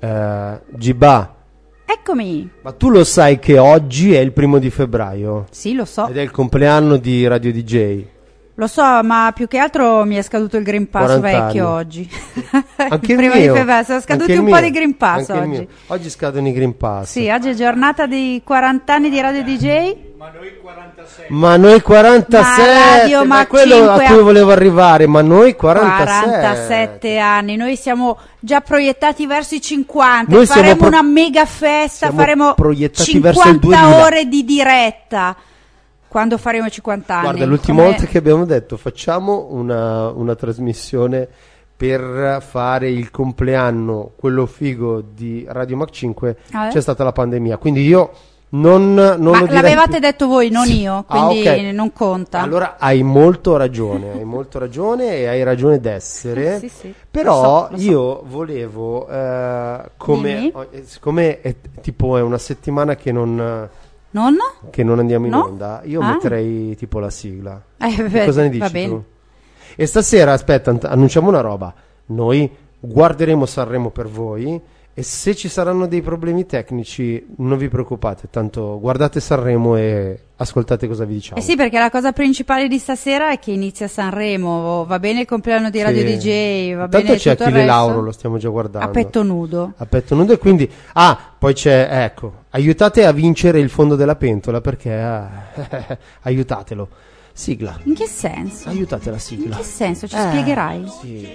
Giba, Eccomi. ma tu lo sai che oggi è il 1 febbraio? Sì, lo so. Ed è il compleanno di Radio DJ. Lo so, ma più che altro mi è scaduto il Green Pass 40 vecchio anni. oggi. Anche il Prima mio. di febbraio, sono scaduti Anche il un po' mio. di Green Pass Anche il oggi. mio. Oggi scadono i Green Pass. Sì, oggi è giornata di 40 anni di Radio DJ. Ma noi 47, Ma è quello a 5 cui volevo arrivare, ma noi 47. 47 anni, noi siamo già proiettati verso i 50, Noi faremo una mega festa, siamo faremo proiettati 50 verso il 2000. ore di diretta quando faremo 50 anni. Guarda, l'ultima volta che abbiamo detto facciamo una trasmissione per fare il compleanno, quello figo di Radio Mac 5, c'è stata la pandemia, quindi io non Ma lo direi l'avevate più. detto voi, non io, quindi ok. non conta. Allora hai molto ragione e hai ragione d'essere. Sì. Però Lo so. io volevo, Dimmi. siccome è una settimana che non andiamo in No? onda, io Ah. metterei tipo la sigla. Beh, Cosa ne dici va bene. tu? E stasera, aspetta, annunciamo una roba. Noi guarderemo Sanremo per voi e se ci saranno dei problemi tecnici non vi preoccupate, tanto guardate Sanremo e ascoltate cosa vi diciamo. Eh sì, perché la cosa principale di stasera è che inizia Sanremo, va bene il compleanno di Radio DJ, va bene Tanto c'è tutto il Achille resto. Lauro, lo stiamo già guardando. A petto nudo. A petto nudo e quindi poi c'è, ecco, aiutate a vincere il fondo della pentola perché aiutatelo. Sigla. In che senso? Aiutate la sigla. In che senso? Ci spiegherai? Sì.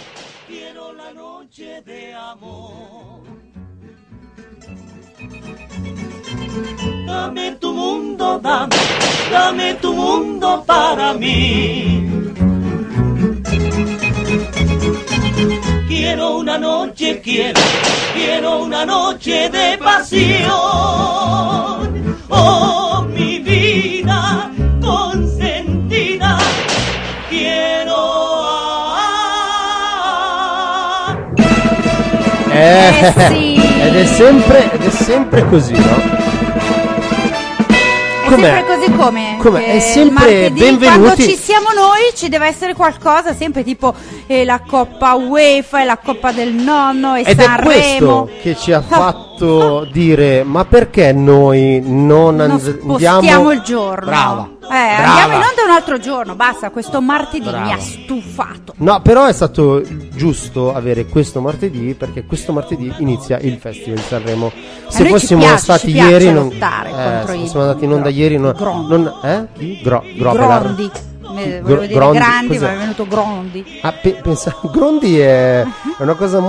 Dame tu mundo, dame tu mundo para mí. Quiero una noche de pasión. Oh, mi vida consentida, quiero. Sì. Ed è sempre così, no? È sempre così come È il sempre martedì, benvenuti. quando ci siamo noi ci deve essere qualcosa, sempre tipo la Coppa UEFA e la Coppa del Nonno e Ed Sanremo. è questo che ci ha fatto dire ma perché noi non andiamo spostiamo il giorno. Brava. Andiamo in onda un altro giorno, basta, questo martedì Brava. mi ha stufato. No, però è stato giusto avere questo martedì perché questo martedì inizia il Festival di Sanremo. Se noi ci fossimo piace, stati ci piace ieri lottare contro se i fossimo andati in onda ieri Grondi. Chi? Gropelar. Grondi. Volevo dire Grondi, grandi, cos'è? ma è venuto Grondi. Pensa, Grondi è una cosa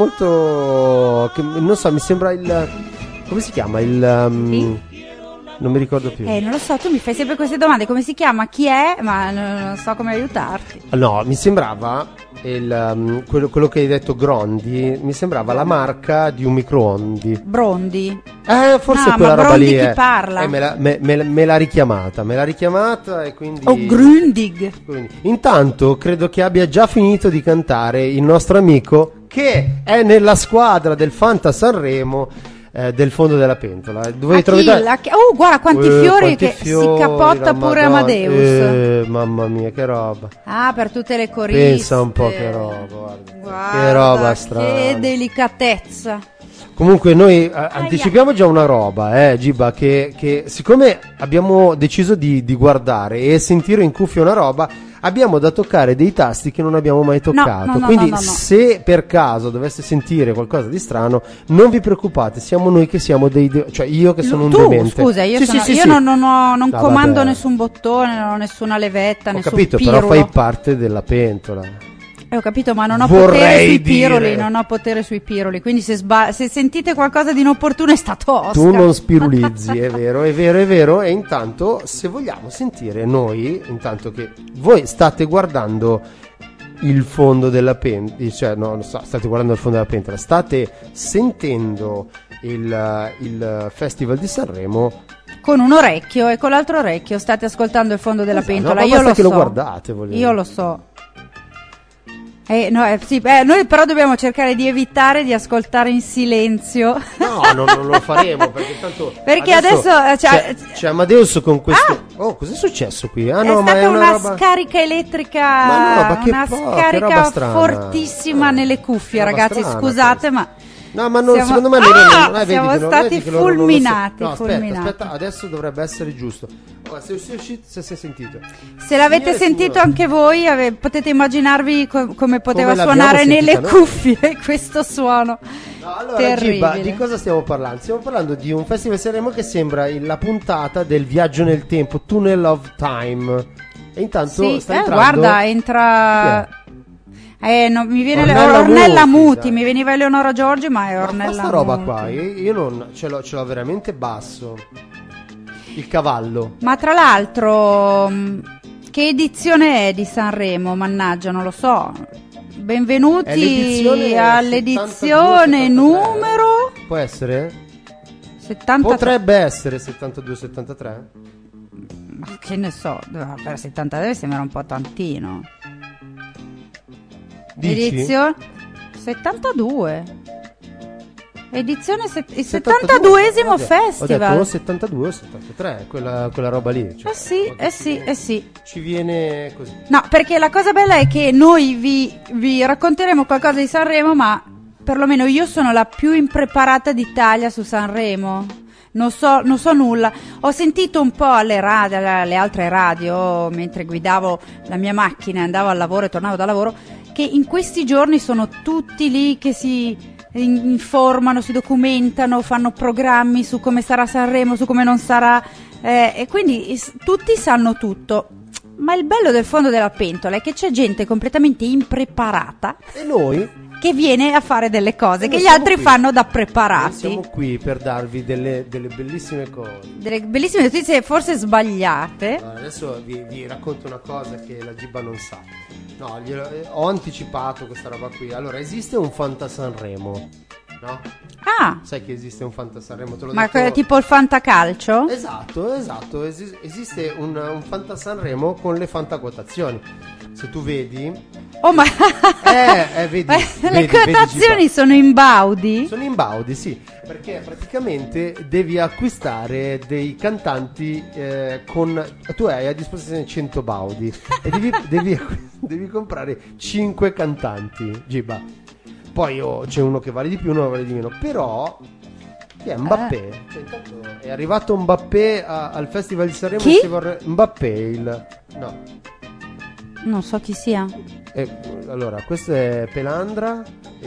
molto che non so, mi sembra come si chiama Sì? non mi ricordo più. Non lo so, tu mi fai sempre queste domande, come si chiama, chi è, ma non so come aiutarti. No, mi sembrava quello che hai detto Grondi, mi sembrava la marca di un microondi. Brondi. Forse No, quella ma roba Brondi lì chi è. parla? Me l'ha richiamata e quindi. O Grundig. Intanto credo che abbia già finito di cantare il nostro amico che è nella squadra del Fanta Sanremo del fondo della pentola. Dove trovate? Guarda quanti fiori che si capotta pure Madonna. Amadeus. Mamma mia, che roba. Per tutte le coriste. Pensa un po' che roba, guarda. Che roba strana. Che delicatezza. Comunque noi anticipiamo già una roba, Giba, che siccome abbiamo deciso di guardare e sentire in cuffia una roba, abbiamo da toccare dei tasti che non abbiamo mai toccato. Quindi se per caso doveste sentire qualcosa di strano, non vi preoccupate, siamo noi che siamo cioè io che sono un demente. Scusa, io non comando nessun bottone, non ho nessuna levetta, nessun capito, pirulo. però fai parte della pentola. Ho capito, ma non ho Vorrei potere sui dire. piroli, non ho potere sui piroli, quindi se sentite qualcosa di inopportuno è stato Oscar. Tu non spirulizzi, è vero, e intanto se vogliamo sentire noi, intanto che voi state guardando il fondo della pentola, cioè state guardando il fondo della pentola, state sentendo il Festival di Sanremo con un orecchio e con l'altro orecchio state ascoltando il fondo della pentola. Io lo so. Lo guardate, io lo so. Noi però dobbiamo cercare di evitare di ascoltare in silenzio. No, non lo faremo perché adesso c'è Amadeus con questo. Cos'è successo qui? È stata una scarica elettrica, che roba scarica strana. fortissima nelle cuffie, Roba ragazzi. strana, scusate, ma No, ma non, secondo me siamo stati fulminati. No, aspetta, adesso dovrebbe essere giusto. Se si è sentito. Se l'avete sentito anche voi, potete immaginarvi come poteva Come suonare sentita, nelle no? cuffie questo suono. No, allora, terribile. Giba, di cosa stiamo parlando? Stiamo parlando di un Festival Sanremo che sembra la puntata del viaggio nel tempo, Tunnel of Time. E intanto sta entrando. Guarda, entra. No, mi viene Ornella Muti, mi veniva Eleonora Giorgi, ma è Ornella Muti. Questa roba Muti. qua, io non ce l'ho veramente basso. Il cavallo. Ma tra l'altro, che edizione è di Sanremo? Mannaggia, non lo so. Benvenuti all'edizione numero. Può essere? 73. Potrebbe essere 72-73? Ma che ne so, per 73 sembra un po' tantino. Dici? Edizione 72. Edizione il 72esimo festival. Ho detto o 72 o 73, quella roba lì. Cioè, sì. Ci viene così. No, perché la cosa bella è che noi vi racconteremo qualcosa di Sanremo, ma perlomeno io sono la più impreparata d'Italia su Sanremo. Non so nulla. Ho sentito un po' alle altre radio, mentre guidavo la mia macchina, andavo al lavoro e tornavo dal lavoro, che in questi giorni sono tutti lì che si informano, si documentano, fanno programmi su come sarà Sanremo, su come non sarà, e quindi tutti sanno tutto. Ma il bello del fondo della pentola è che c'è gente completamente impreparata e noi che viene a fare delle cose che gli altri fanno da preparati. Siamo qui per darvi delle bellissime cose, delle bellissime notizie, forse sbagliate. Allora, adesso vi racconto una cosa che la Giba non sa. No, ho anticipato questa roba qui. Allora, esiste un Fanta Sanremo, no? Ah, sai che esiste un Fanta Sanremo? Te l'ho ma detto... tipo il fantacalcio? Esatto. Esiste un Fanta Sanremo con le fantaquotazioni. Se tu vedi, ma vedi, le quotazioni sono in baudi? Sono in baudi, sì, perché praticamente devi acquistare dei cantanti tu hai a disposizione 100 baudi e devi comprare 5 cantanti, Giba. Poi c'è uno che vale di più, uno che vale di meno, però chi è Mbappé? Cioè, intanto è arrivato Mbappé al Festival di Sanremo. Chi? Mbappé, no. Non so chi sia. Allora, questo è Pelandra.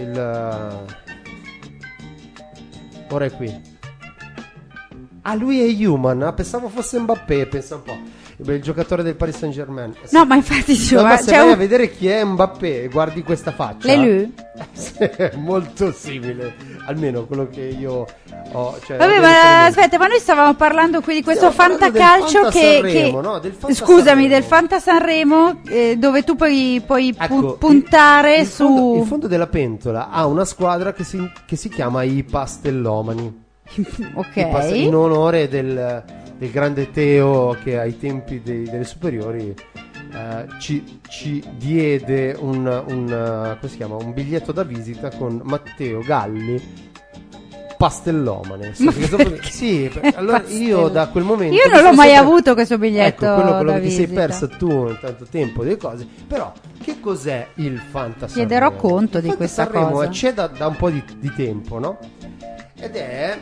Ora è qui. Ah, lui è Human. Pensavo fosse Mbappé. Pensa un po'. Il giocatore del Paris Saint-Germain. No, ma infatti se vai a vedere chi è Mbappé, guardi questa faccia. È lui? È molto simile. Almeno quello che io ho. Cioè, vabbè, ma aspetta, ma noi stavamo parlando qui di questo fantacalcio del Fanta Sanremo, dove tu puoi puntare su. Il fondo della pentola ha una squadra che si chiama i Pastellomani. Ok. In onore del grande Teo, che ai tempi delle superiori ci diede come si chiama, un biglietto da visita con Matteo Galli, Pastellomane. Sì, allora io da quel momento io non l'ho mai avuto questo biglietto. Ecco, quello da che visita. ti sei perso tu in tanto tempo delle cose. Però che cos'è il Fanta Sanremo? Chiederò conto di questa Sanremo cosa. C'è da un po' di tempo, no? Ed è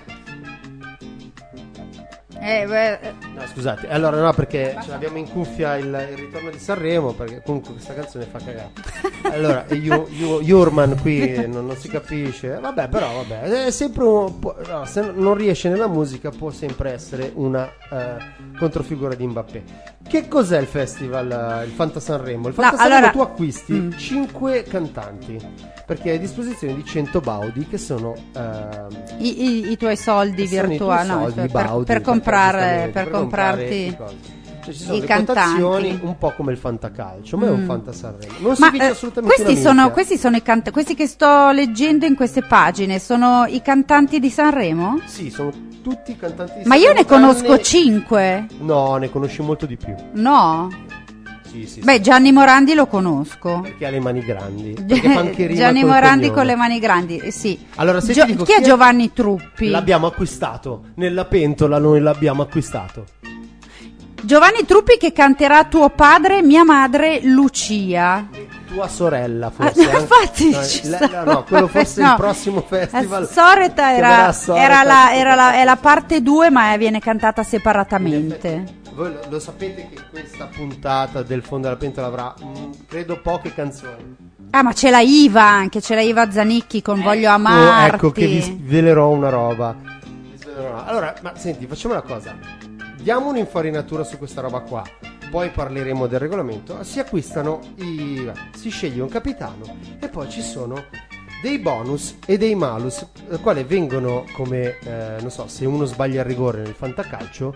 no, scusate, allora no, perché ce l'abbiamo in cuffia il ritorno di Sanremo, perché comunque questa canzone fa cagare. Allora, Jurman qui non si capisce. Vabbè, è sempre se non riesce nella musica può sempre essere una controfigura di Mbappé. Che cos'è il festival, il Fanta Sanremo? Il Fanta Sanremo tu acquisti 5 cantanti, perché hai a disposizione di 100 baudi, che sono i tuoi soldi virtuali, per comprarti cioè, ci sono i le cantanti. quotazioni un po' come il fantacalcio, ma è un Fanta Sanremo. Non si vince assolutamente questi sono i cantanti, questi che sto leggendo in queste pagine sono i cantanti di Sanremo? Sì, sono tutti i cantanti di ma Sanremo. Ma io ne conosco 5. No, ne conosci molto di più. No? Sì. Beh, Gianni Morandi lo conosco. Perché ha le mani grandi. Fa anche rima Gianni col Morandi cognome. con le mani grandi, sì. Allora, se ti dico chi è Giovanni Truppi? L'abbiamo acquistato. Nella pentola noi l'abbiamo acquistato. Giovanni Truppi che canterà Tuo padre, mia madre, Lucia. tua sorella forse. Infatti no, ci sta. no, quello forse No. il prossimo festival. Soreta chiamerà Soreta. è la parte 2, ma viene cantata separatamente. Voi lo sapete che questa puntata del Fondo della Pentola avrà credo poche canzoni. Ah, ma c'è la Iva anche, c'è la Iva Zanicchi con Voglio amarti. Ecco che vi svelerò una roba. Allora, ma senti, facciamo una cosa. Diamo un'infarinatura su questa roba qua. Poi parleremo del regolamento. Si acquistano si sceglie un capitano e poi ci sono dei bonus e dei malus, quali vengono come non so, se uno sbaglia il rigore nel fantacalcio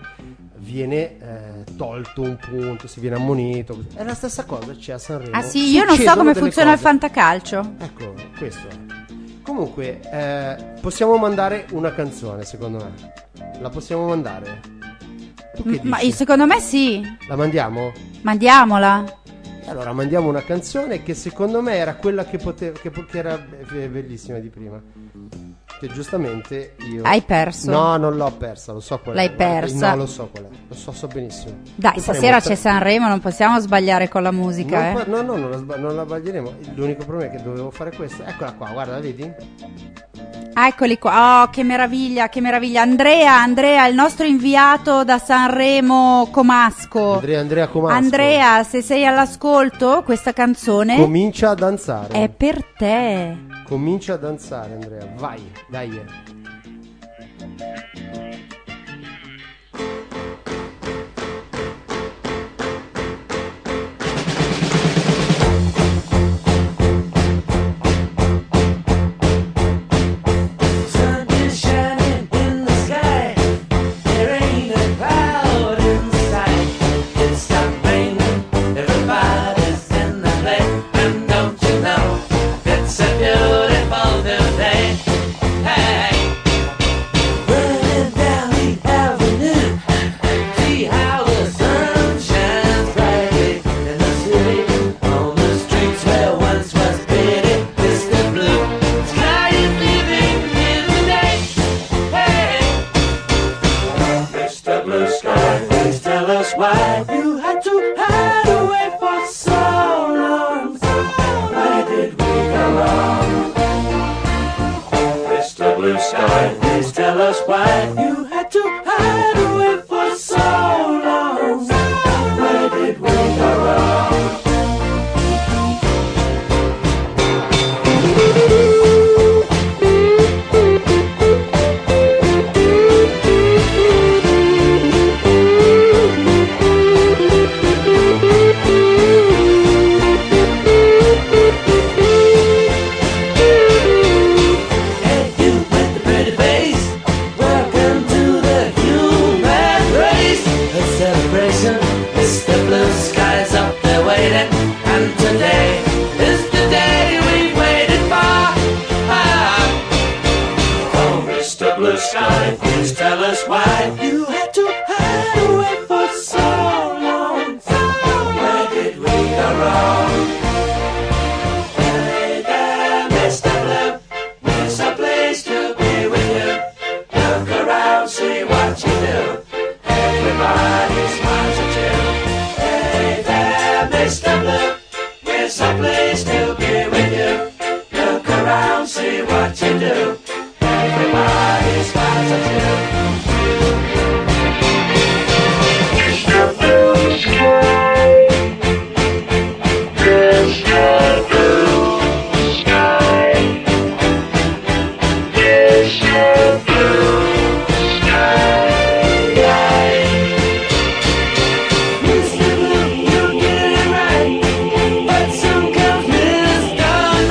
viene tolto un punto, si viene ammonito. È la stessa cosa c'è a Sanremo. Ah sì, io non so come funziona il fantacalcio. Ecco, questo è. Comunque possiamo mandare una canzone, secondo me. La possiamo mandare? Tu che Ma dici? secondo me sì. La mandiamo? Mandiamola. Allora mandiamo una canzone che secondo me era quella che era bellissima di prima. Che giustamente io... Hai perso. No, non l'ho persa, lo so qual è. L'hai persa. No, lo so qual è. Lo so benissimo. Dai, Lo stasera faremo c'è Sanremo, non possiamo sbagliare con la musica, non la sbaglieremo. L'unico problema è che dovevo fare questo. Eccola qua, guarda, vedi? Ah, eccoli qua. Oh, che meraviglia, che meraviglia. Andrea, il nostro inviato da Sanremo Comasco. Andrea Comasco. Andrea, se sei all'ascolto, questa canzone comincia a danzare. è per te. Comincia a danzare, Andrea. Vai, dai.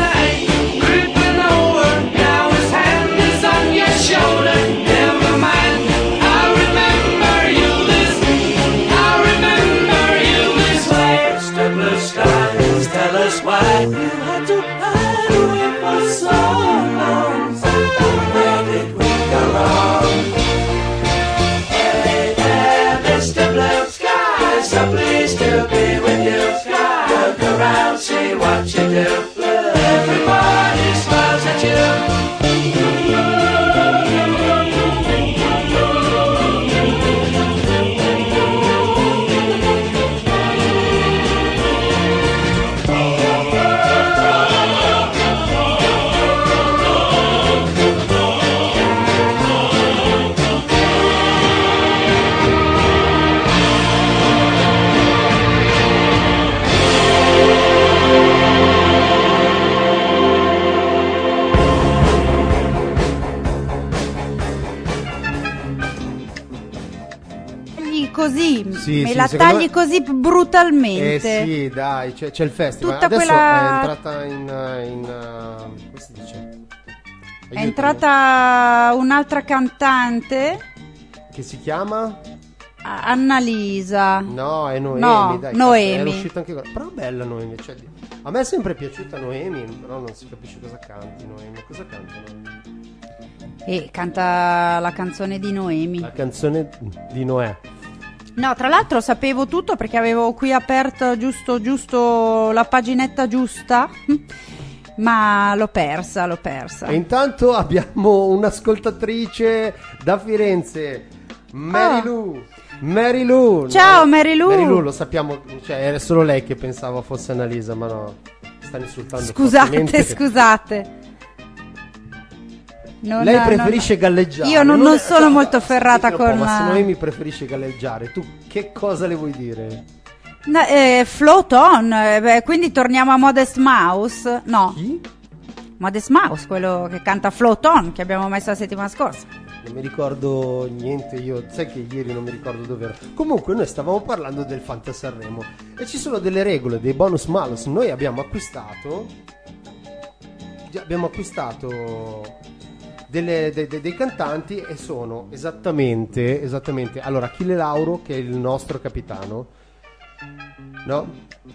Never mind. così, Sì, me sì, la secondo tagli me- così brutalmente. Sì, dai, c'è il festival. Tutta Adesso quella- è entrata come si dice? È Aiutami. entrata un'altra cantante, Che si chiama? Annalisa. No, è Noemi, No, dai. Noemi. Era uscita anche quella. Però bella Noemi. Cioè, a me è sempre piaciuta Noemi, però non si capisce cosa canti Noemi. Cosa canta Noemi? E canta la canzone di Noemi. La canzone di Noè. No, tra l'altro sapevo tutto perché avevo qui aperto giusto la paginetta giusta, ma l'ho persa. E intanto abbiamo un'ascoltatrice da Firenze, Mary Lou. Ciao, Mary Lou. Mary Lou, lo sappiamo, cioè era solo lei che pensava fosse Annalisa, ma no, sta insultando Scusate. Lei preferisce galleggiare. Io non sono molto ferrata con ma se Noemi preferisce galleggiare, tu che cosa le vuoi dire? Float on, quindi torniamo a Modest Mouse. No, Chi? Modest Mouse, quello che canta Float on, che abbiamo messo la settimana scorsa. Non mi ricordo niente, io sai che ieri non mi ricordo dove ero. Comunque noi stavamo parlando del Fanta Sanremo e ci sono delle regole, dei bonus malus. Noi abbiamo acquistato dei cantanti e sono esattamente allora Achille Lauro, che è il nostro capitano, no?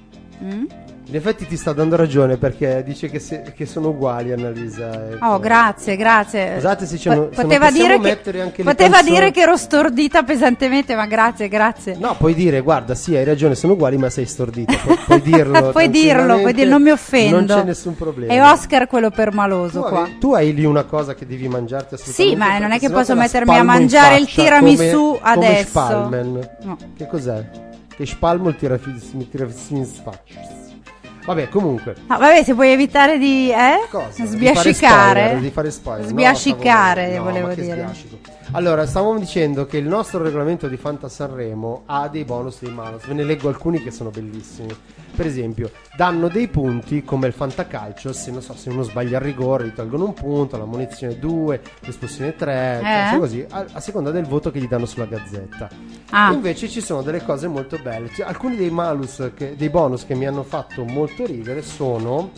In effetti ti sta dando ragione, perché dice che sono uguali, Annalisa. Ecco. Oh, grazie. Scusate se ce non Poteva possiamo dire mettere anche le poteva canzoni. dire che ero stordita pesantemente, ma grazie. No, puoi dire, guarda, sì, hai ragione, sono uguali, ma sei stordita. Puoi dirlo. Puoi dirlo, non mi offendo. Non c'è nessun problema. È Oscar quello permaloso qua. Tu hai lì una cosa che devi mangiarti assolutamente. Sì, ma non è perché che sennò posso te la mettermi a spalmo in mangiare il faccia tiramisù come adesso. Spalmen. No. Che cos'è? Che spalmo il tiramisù in faccia. Vabbè, comunque. Ah, vabbè, se puoi evitare di Cosa? sbiascicare. Di fare spoiler. Sbiascicare, No, volevo ma che dire. sbiascico. Allora, stavamo dicendo che il nostro regolamento di Fanta Sanremo ha dei bonus e dei malus. Ve ne leggo alcuni che sono bellissimi. Per esempio, danno dei punti come il fantacalcio. Se uno sbaglia il rigore, gli tolgono un punto, la munizione 2, l'espulsione 3, cioè così, a seconda del voto che gli danno sulla gazzetta. Invece ci sono delle cose molto belle. Cioè, alcuni dei malus, dei bonus che mi hanno fatto molto ridere sono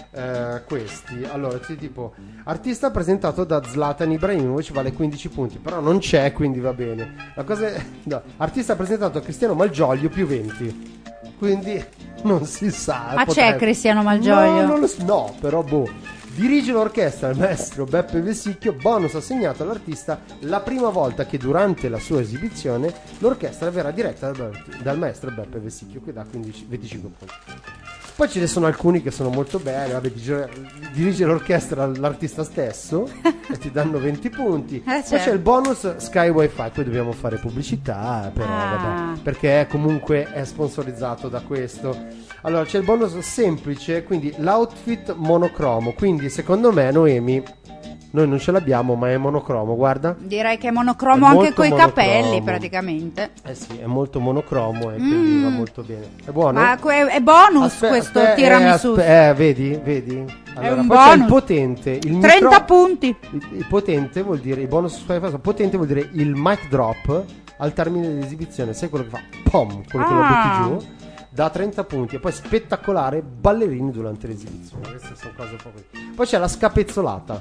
questi. Allora, tipo artista presentato da Zlatan Ibrahimovic vale 15 punti, però non c'è, quindi va bene. La cosa è, no, artista presentato da Cristiano Malgioglio più 20. Quindi non si sa. Ma c'è Cristiano Malgioglio? No, però Dirige l'orchestra il maestro Beppe Vesicchio, bonus assegnato all'artista la prima volta che durante la sua esibizione l'orchestra verrà diretta dal maestro Beppe Vesicchio, che dà 25 punti. Poi ce ne sono alcuni che sono molto belli. Vabbè, dirige l'orchestra l'artista stesso e ti danno 20 punti. Poi c'è il bonus Sky Wi-Fi. Poi dobbiamo fare pubblicità, però vabbè, perché comunque è sponsorizzato da questo. Allora c'è il bonus semplice, quindi l'outfit monocromo. Quindi secondo me, Noemi, noi non ce l'abbiamo, ma è monocromo, guarda. Direi che è monocromo anche coi capelli, praticamente. Eh sì, è molto monocromo e quindi va molto bene. È buono? Ma è bonus questo tiramisù. Vedi? Allora, È un poi bonus. c'è il potente. 30 punti. Il potente vuol dire, il bonus potente vuol dire il mic drop al termine dell'esibizione. Sai quello che fa? Pom, quello che lo butti giù. Da 30 punti. E poi spettacolare, ballerini durante l'esibizione. Queste sono cose un po' così. Poi c'è la scapezzolata.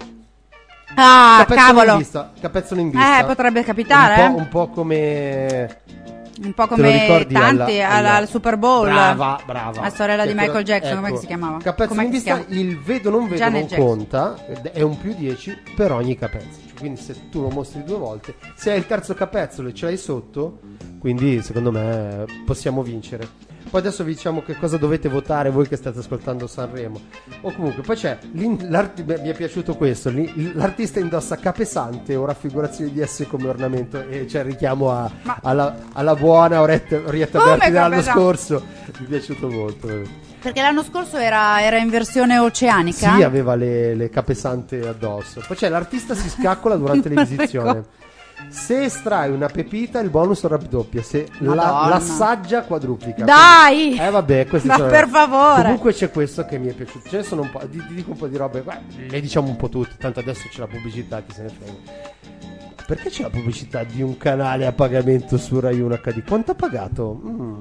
Cavolo. Capezzolo in vista. Potrebbe capitare. Un po' come te lo ricordi tanti al Super Bowl. Brava. La sorella di Michael Jackson, come si chiamava? Capezzolo in vista, il vedo non Janet Jackson. conta, è un più 10 per ogni capezzolo. Quindi se tu lo mostri 2 volte, se hai il terzo capezzolo e ce l'hai sotto, quindi secondo me possiamo vincere. Poi adesso vi diciamo che cosa dovete votare voi che state ascoltando Sanremo. O comunque, poi c'è mi è piaciuto questo, l'artista indossa capesante o raffigurazioni di esse come ornamento, e c'è il richiamo alla buona Orietta Berti dell'anno scorso. Mi è piaciuto molto. Perché l'anno scorso era in versione oceanica. Sì, aveva le capesante addosso. Poi c'è l'artista si scaccola durante l'esibizione. Se estrai una pepita, il bonus raddoppia. Se l'assaggia, quadruplica. Dai! Vabbè, questi ma sono. Per favore. Comunque c'è questo che mi è piaciuto. Ce ne sono un po'. Ti dico un po' di robe. Le diciamo un po' tutte. Tanto adesso c'è la pubblicità, chi se ne frega. Perché c'è la pubblicità di un canale a pagamento su Rai 1 HD? Quanto ha pagato?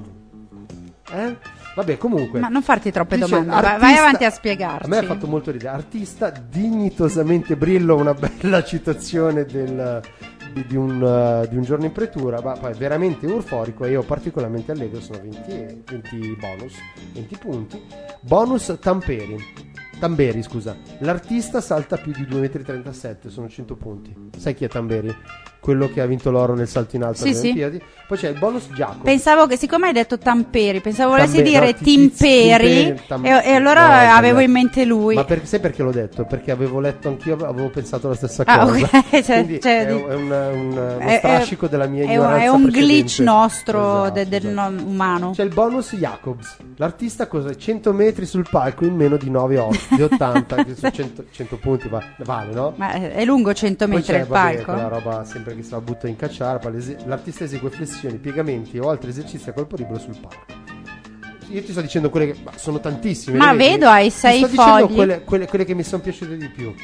Vabbè, comunque. Ma non farti troppe dice, domande, artista, vai avanti a spiegarci. A me ha fatto molto ridere. Artista dignitosamente brillo, una bella citazione di un giorno in pretura, ma poi veramente euforico, e io particolarmente allegro. Sono 20 bonus, 20 punti. Bonus Tamberi, scusa. L'artista salta più di 2,37 m, sono 100 punti. Sai chi è Tamberi? Quello che ha vinto l'oro nel salto in alto alle Olimpiadi. Poi c'è il bonus Giacomo. Pensavo che, siccome hai detto Tamperi, pensavo volessi Tamberi, dire no, Timperi, e allora no, avevo in mente lui. Ma sai perché l'ho detto? Perché avevo letto anch'io, avevo pensato la stessa cosa. Ok, Quindi è uno strascico della mia ignoranza. È un precedente. Glitch nostro, Esatto. del non umano. C'è il bonus Jacobs. L'artista cosa? 100 metri sul palco in meno di 9,80 che su 100 punti vale, no? Ma è lungo 100 Poi metri c'è, il palco? quella roba sempre che si la butta in cacciarpa. L'artista esegue flessioni, piegamenti o altri esercizi a colpo libero sul palco. Io ti sto dicendo quelle che sono tantissime. Ma vedo, hai 6 fogli. Sto dicendo fogli. quelle che mi sono piaciute di più.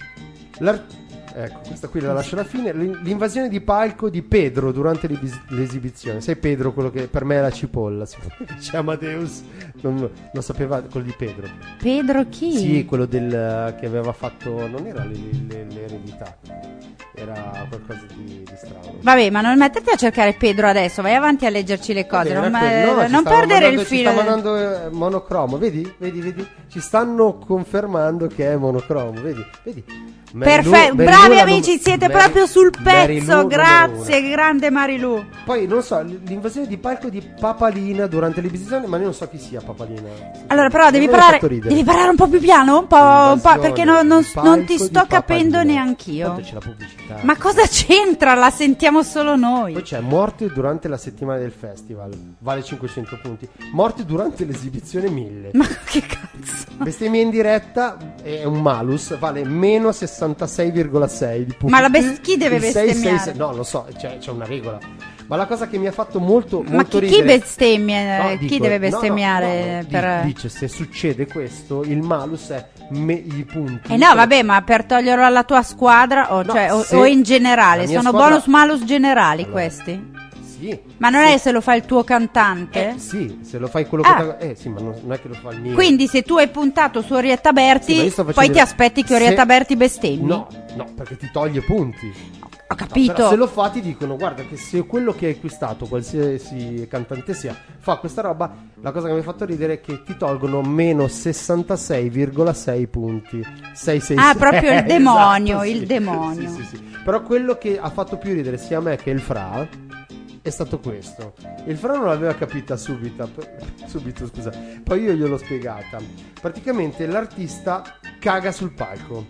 Ecco, questa qui la lascio alla fine. L'invasione di palco di Pedro durante l'esibizione. Sai Pedro, quello che per me è la cipolla. C'è Amadeus, non lo sapeva, quello di Pedro. Pedro chi? Sì, quello che aveva fatto, non era l'eredità, era qualcosa di strano. Vabbè, ma non metterti a cercare Pedro adesso, vai avanti a leggerci le cose, non ci perdere il ci filo. sta mandando monocromo, vedi? Ci stanno confermando che è monocromo, vedi? Perfetto, bravi amici, siete proprio sul pezzo, grazie, grande Marilu. Poi non so, l'invasione di palco di Papalina durante l'esibizione, ma io non so chi sia Papalina. Allora, però devi parlare un po' più piano, un po', perché non ti sto capendo neanch'io. Tanto c'è la pubblicità. Ma cosa c'entra? La sentiamo solo noi. Poi c'è morte durante la settimana del festival, vale 500 punti. Morte durante l'esibizione 1000. Ma che cazzo? Bestemmia in diretta è un malus, vale meno 66,6 di punti. Ma chi deve bestemmiare? 666, no, lo so, c'è una regola. Ma la cosa che mi ha fatto molto ridere. Chi bestemmia? No, chi deve bestemmiare? Dice, se succede questo, il malus è i punti. No, vabbè, ma per toglierlo alla tua squadra o in generale? Sono bonus malus generali questi? Sì. Ma non è se lo fa il tuo cantante? Sì, se lo fai quello che sì, ma non è che lo fa il mio. Quindi se tu hai puntato su Orietta Berti, sì, poi ti aspetti che Orietta Berti bestemmi? No, perché ti toglie punti. Ho capito. Però se lo fa ti dicono, guarda che se quello che hai acquistato, qualsiasi cantante sia, fa questa roba, la cosa che mi ha fatto ridere è che ti tolgono meno 66,6 punti. 666. Proprio il demonio, esatto, il sì. demonio. Sì. Però quello che ha fatto più ridere sia a me che il Fra è stato questo. Il Fra non l'aveva capita subito, scusa. Poi io gliel'ho spiegata. Praticamente l'artista caga sul palco.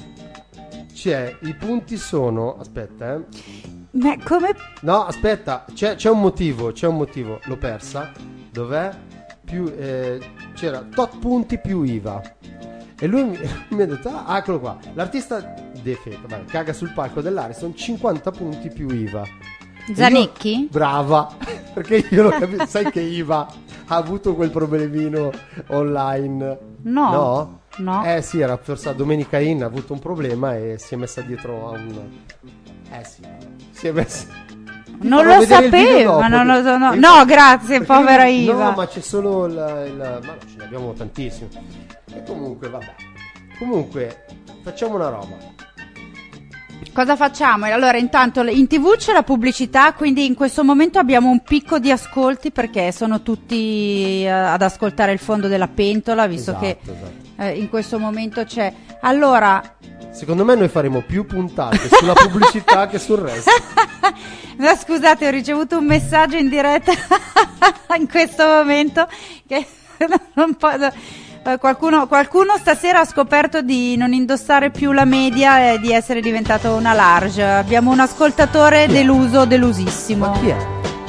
I punti sono, aspetta, Ma come? No, aspetta, c'è un motivo, l'ho persa. Dov'è? C'era tot punti più IVA. E lui mi ha detto, eccolo qua. L'artista caga sul palco dell'Ariston, 50 punti più IVA. Zanicchi? Brava, perché io l'ho capito. Sai che IVA ha avuto quel problemino online? No. Sì, era forse a Domenica In, ha avuto un problema e si è messa dietro a un... si è messa... Non lo sapevo, no, grazie, povera Iva. No, ma c'è solo ma no, ce ne abbiamo tantissimi. E comunque, vabbè. Comunque, facciamo una roba. Cosa facciamo? Allora, intanto in TV c'è la pubblicità, quindi in questo momento abbiamo un picco di ascolti perché sono tutti ad ascoltare il fondo della pentola, visto che in questo momento c'è. Allora, secondo me noi faremo più puntate sulla pubblicità che sul resto. No, scusate, ho ricevuto un messaggio in diretta in questo momento che non posso. Qualcuno stasera ha scoperto di non indossare più la media e di essere diventato una large. Abbiamo un ascoltatore delusissimo. Ma chi è?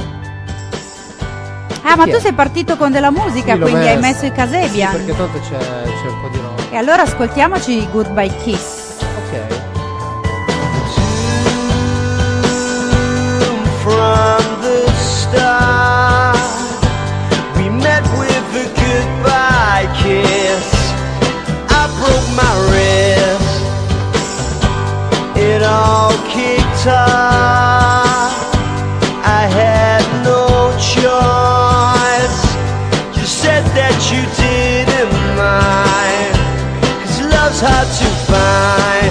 Ma tu sei partito con della musica, sì, quindi hai messo i Kasabian. Sì, perché tanto c'è un po' di roba. E allora ascoltiamoci Goodbye Kiss. Ok. From the start, we met with a goodbye kiss. I broke my wrist. It all all kicked off. I had no choice. You said that you didn't mind, 'cause love's hard to find.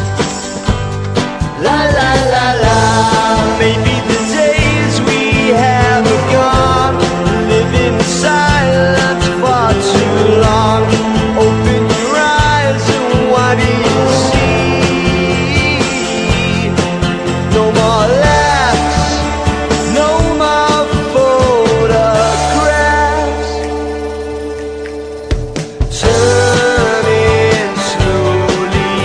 La la la la, maybe the days we have are gone. Living in silence for too long. Open your eyes and what do you see? No more laughs, no more photographs. Turning slowly,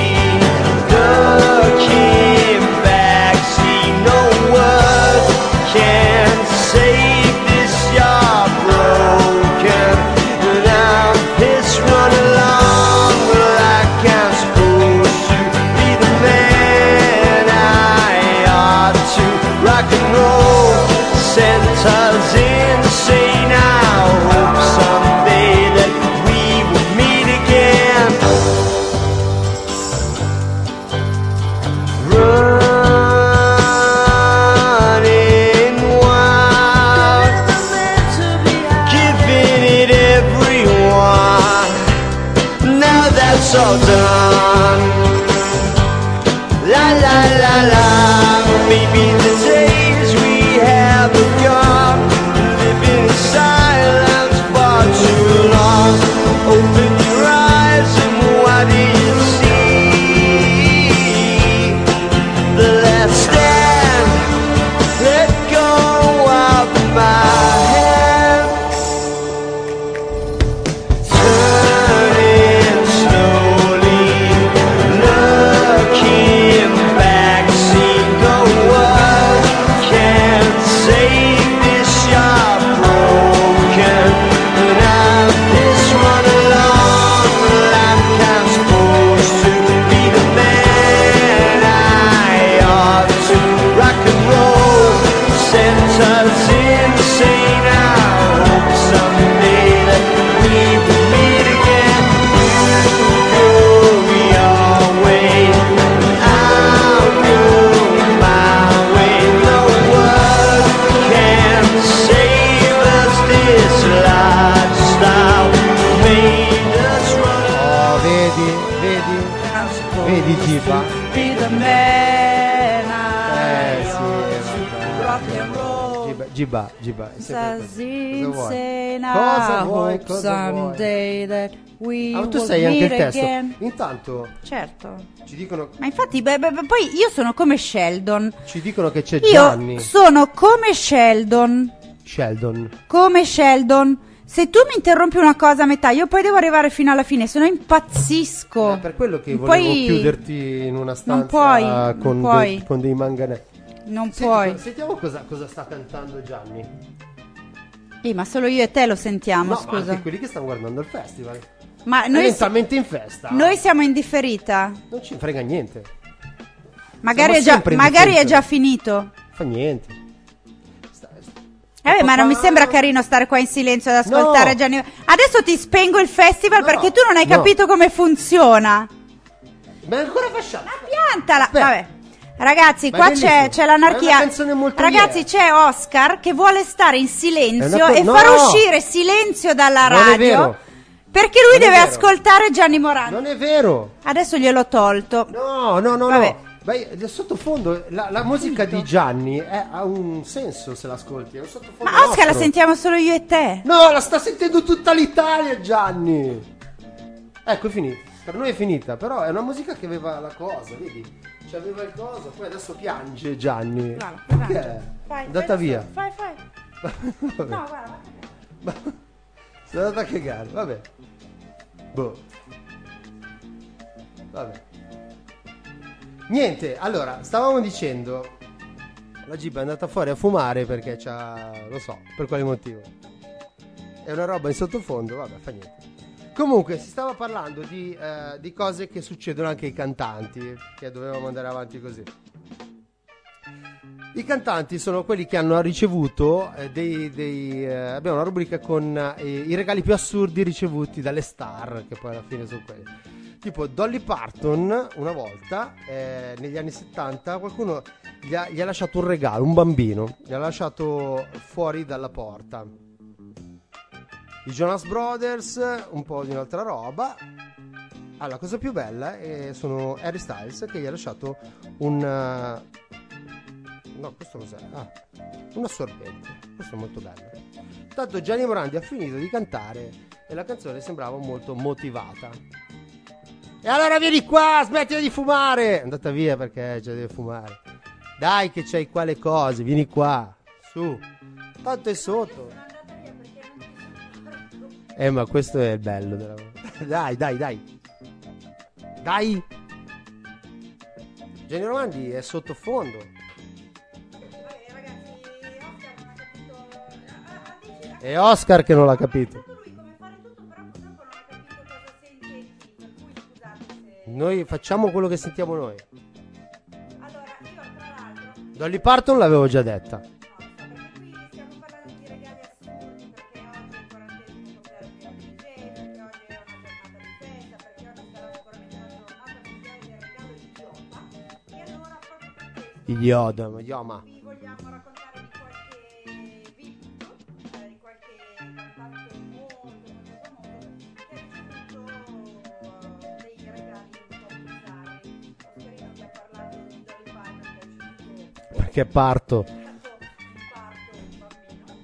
looking back, see no word can save this. You're broken, and I'm pissed, run along like I'm supposed to be the man I ought to. Rock and roll sent us insane. I hope someday that we will meet again. Running wild, giving it everyone. Now that's all done. La la la la, maybe the days we have are gone. Living in silence for too long. Open your eyes and what do you see? The last stand, let go of my hand. Turning slowly, looking back, see no one can save this. You're broken, and I'm this one along like I'm supposed to be the man I ought to. Rock and roll sent us insane. I hope someday that we will meet again. You go your way, I'll go my way. No word can save us. This lifestyle made us run. Oh, vedi, vedi Giba. Be the man Sì, rock and roll. Giba, è sempre così. Cosa vuoi? hope Cosa vuoi? someday that we Ah, tu will sai anche il meet testo. again. Intanto Certo. ci dicono Ma infatti, poi io sono come Sheldon. che c'è Io Gianni. sono come Sheldon. Come Sheldon. Se tu mi interrompi una cosa a metà, io poi devo arrivare fino alla fine, se no impazzisco. È per quello che Non volevo puoi- chiuderti in una stanza non puoi, con, non puoi. con dei manganelli. Non puoi. Sentiamo cosa sta cantando Gianni. Ma solo io e te lo sentiamo, No, ma scusa. anche quelli che stanno guardando il festival. Ma È noi, mentalmente in festa. noi siamo in differita. Non ci frega niente. Magari, Siamo sempre in magari è differita. già finito. Fa niente. Ma non mi sembra carino stare qua in silenzio ad ascoltare No. Gianni. Adesso ti spengo il festival No, perché tu non hai no. capito come funziona. Ma è ancora fasciata. Piantala. Aspetta. Vabbè. Ragazzi, Ma qua è bellissimo. c'è l'anarchia. È una canzone molto Ragazzi, lieve. c'è Oscar che vuole stare in silenzio e no. far uscire silenzio dalla Non è radio. vero. Perché lui Non è deve vero. ascoltare Gianni Morandi. Non è vero. Adesso gliel'ho tolto. No. Vabbè. Beh, il sottofondo, la musica di Gianni ha un senso se l'ascolti. È un sottofondo Ma Oscar la nostro. sentiamo solo io e te. No, la sta sentendo tutta l'Italia, Gianni. Ecco, è finita. Per noi è finita, però è una musica che aveva la cosa, vedi? C'aveva il coso, poi adesso piange Gianni. Perché? È andata via. Fai. Vabbè. No, guarda. Si è andata a cagare, vabbè. Boh. Vabbè. Niente, allora, stavamo dicendo, la Giba è andata fuori a fumare perché lo so, per quale motivo. È una roba in sottofondo, vabbè, fa niente. Comunque, si stava parlando di cose che succedono anche ai cantanti, che dovevamo andare avanti così. I cantanti sono quelli che hanno ricevuto abbiamo una rubrica con i regali più assurdi ricevuti dalle star, che poi alla fine sono quelli. Tipo Dolly Parton una volta, negli anni 70, qualcuno gli ha lasciato un regalo, un bambino, gli ha lasciato fuori dalla porta. I Jonas Brothers, un po' di un'altra roba. La cosa più bella sono Harry Styles che gli ha lasciato un... no, questo cos'è? Un assorbente. Questo è molto bello. Tanto Gianni Morandi ha finito di cantare e la canzone sembrava molto motivata. E allora vieni qua, smettila di fumare! È andata via perché già deve fumare. Dai che c'hai qua le cose, vieni qua. Su. Tanto è sotto. Ma questo è il bello della... Dai. Dai. Gianni Morandi è sottofondo. È Oscar che non l'ha capito. Noi facciamo quello che sentiamo noi. Allora, io tra l'altro... Dolly Parton l'avevo già detta. No, perché qui stiamo parlando di regali assurdi, perché oggi è il 40° compleanno di DJ, perché oggi è una giornata di festa, perché oggi sarà sicuramente una giornata mondiale del regalo idiota. E allora proprio per questo Idioma. vi vogliamo raccontare di qualche VIP, di qualche cantante molto famoso che ha ricevuto dei regali un po' bizzarri. Oscarino vi ha parlato di Dolly Parton che ha ricevuto Perché parto. un bambino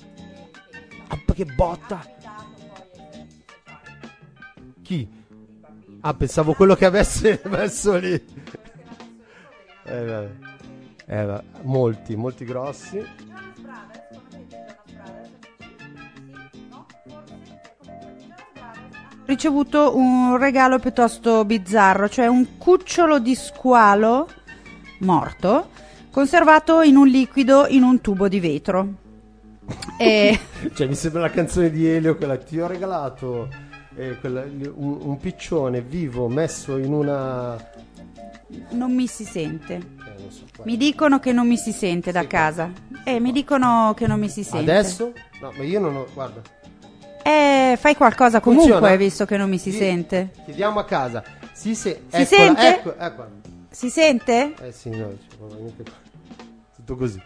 Che botta. ha affidato poi ai servizi sociali. Chi? Pensavo quello che avesse messo lì. Vabbè. Molti grossi. Jonas Brothers, conoscete Jonas Brothers? Sì? No? Forse? Comunque, i Jonas Brothers hanno ricevuto un regalo piuttosto bizzarro, cioè un cucciolo di squalo morto conservato in un liquido in un tubo di vetro. E Cioè mi sembra la canzone di Elio, quella ti ho regalato un piccione vivo messo in una... non mi si sente. non so, Mi dicono che non mi si sente da casa. Mi dicono che non mi si sente. Adesso? No, ma io non ho... Guarda. Fai qualcosa comunque, Funziona? visto che non mi si Sì. sente. Chiediamo a casa. Si sente? Eccola. Si sente? Sì, no, niente qua. Tutto così.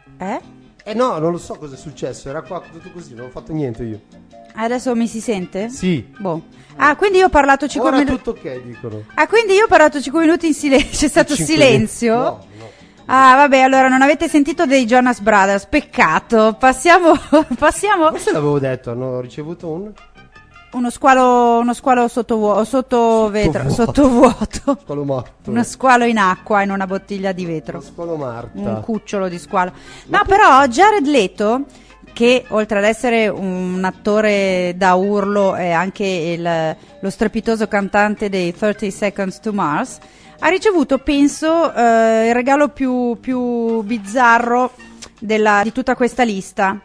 No, Non lo so cosa è successo. Era qua tutto così, non ho fatto niente io. adesso mi si sente? Sì. Boh. Quindi io ho parlato 5 Ora minuti. tutto ok, dicono. Quindi io ho parlato 5 minuti in silenzio. C'è stato 5 silenzio? No. Vabbè, allora non avete sentito dei Jonas Brothers. Peccato. Passiamo. Questo l'avevo detto, hanno ricevuto Uno squalo sotto vetro, sottovuoto. squalo morto. Uno squalo in acqua in una bottiglia di Uno vetro. squalo Marta. Un cucciolo di squalo. No, però Jared Leto, che oltre ad essere un attore da urlo è anche lo strepitoso cantante dei 30 Seconds to Mars, ha ricevuto, penso, il regalo più bizzarro di tutta questa lista.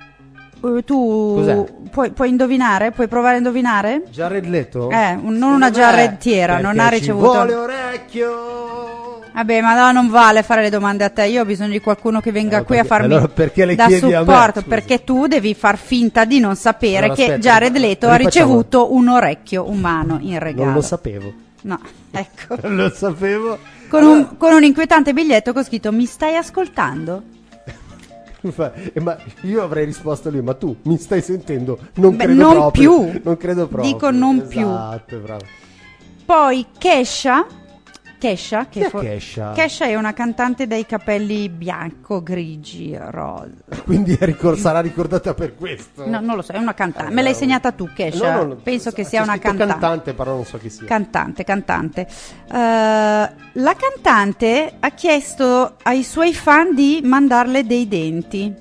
Tu Cos'è? puoi indovinare? Puoi provare a indovinare? Jared Leto? Non una giarrettiera, non ha ricevuto. Ci vuole orecchio. Vabbè, ma no, non vale fare le domande a te. Io ho bisogno di qualcuno che venga qui a farmi allora perché le da chiedi a me? supporto. Scusa. Perché tu devi far finta di non sapere Allora, che aspetta, Jared Leto ha rifacciamo. ricevuto un orecchio umano in regalo. Non lo sapevo. No, ecco. Non lo sapevo. Con un inquietante biglietto con scritto: mi stai ascoltando? Ma io avrei risposto a lui, ma tu mi stai sentendo? Non credo non proprio. più. Non credo proprio. Dico non più. Esatto, bravo. Poi Kesha, Chi è Kesha? Kesha è una cantante dai capelli bianco, grigi, rosa. Quindi sarà ricordata per questo. No, non lo so, è una cantante. Me l'hai segnata tu, Kesha? No, Penso che c'è sia una scritto cantante. però non so chi sia. Cantante. La cantante ha chiesto ai suoi fan di mandarle dei denti.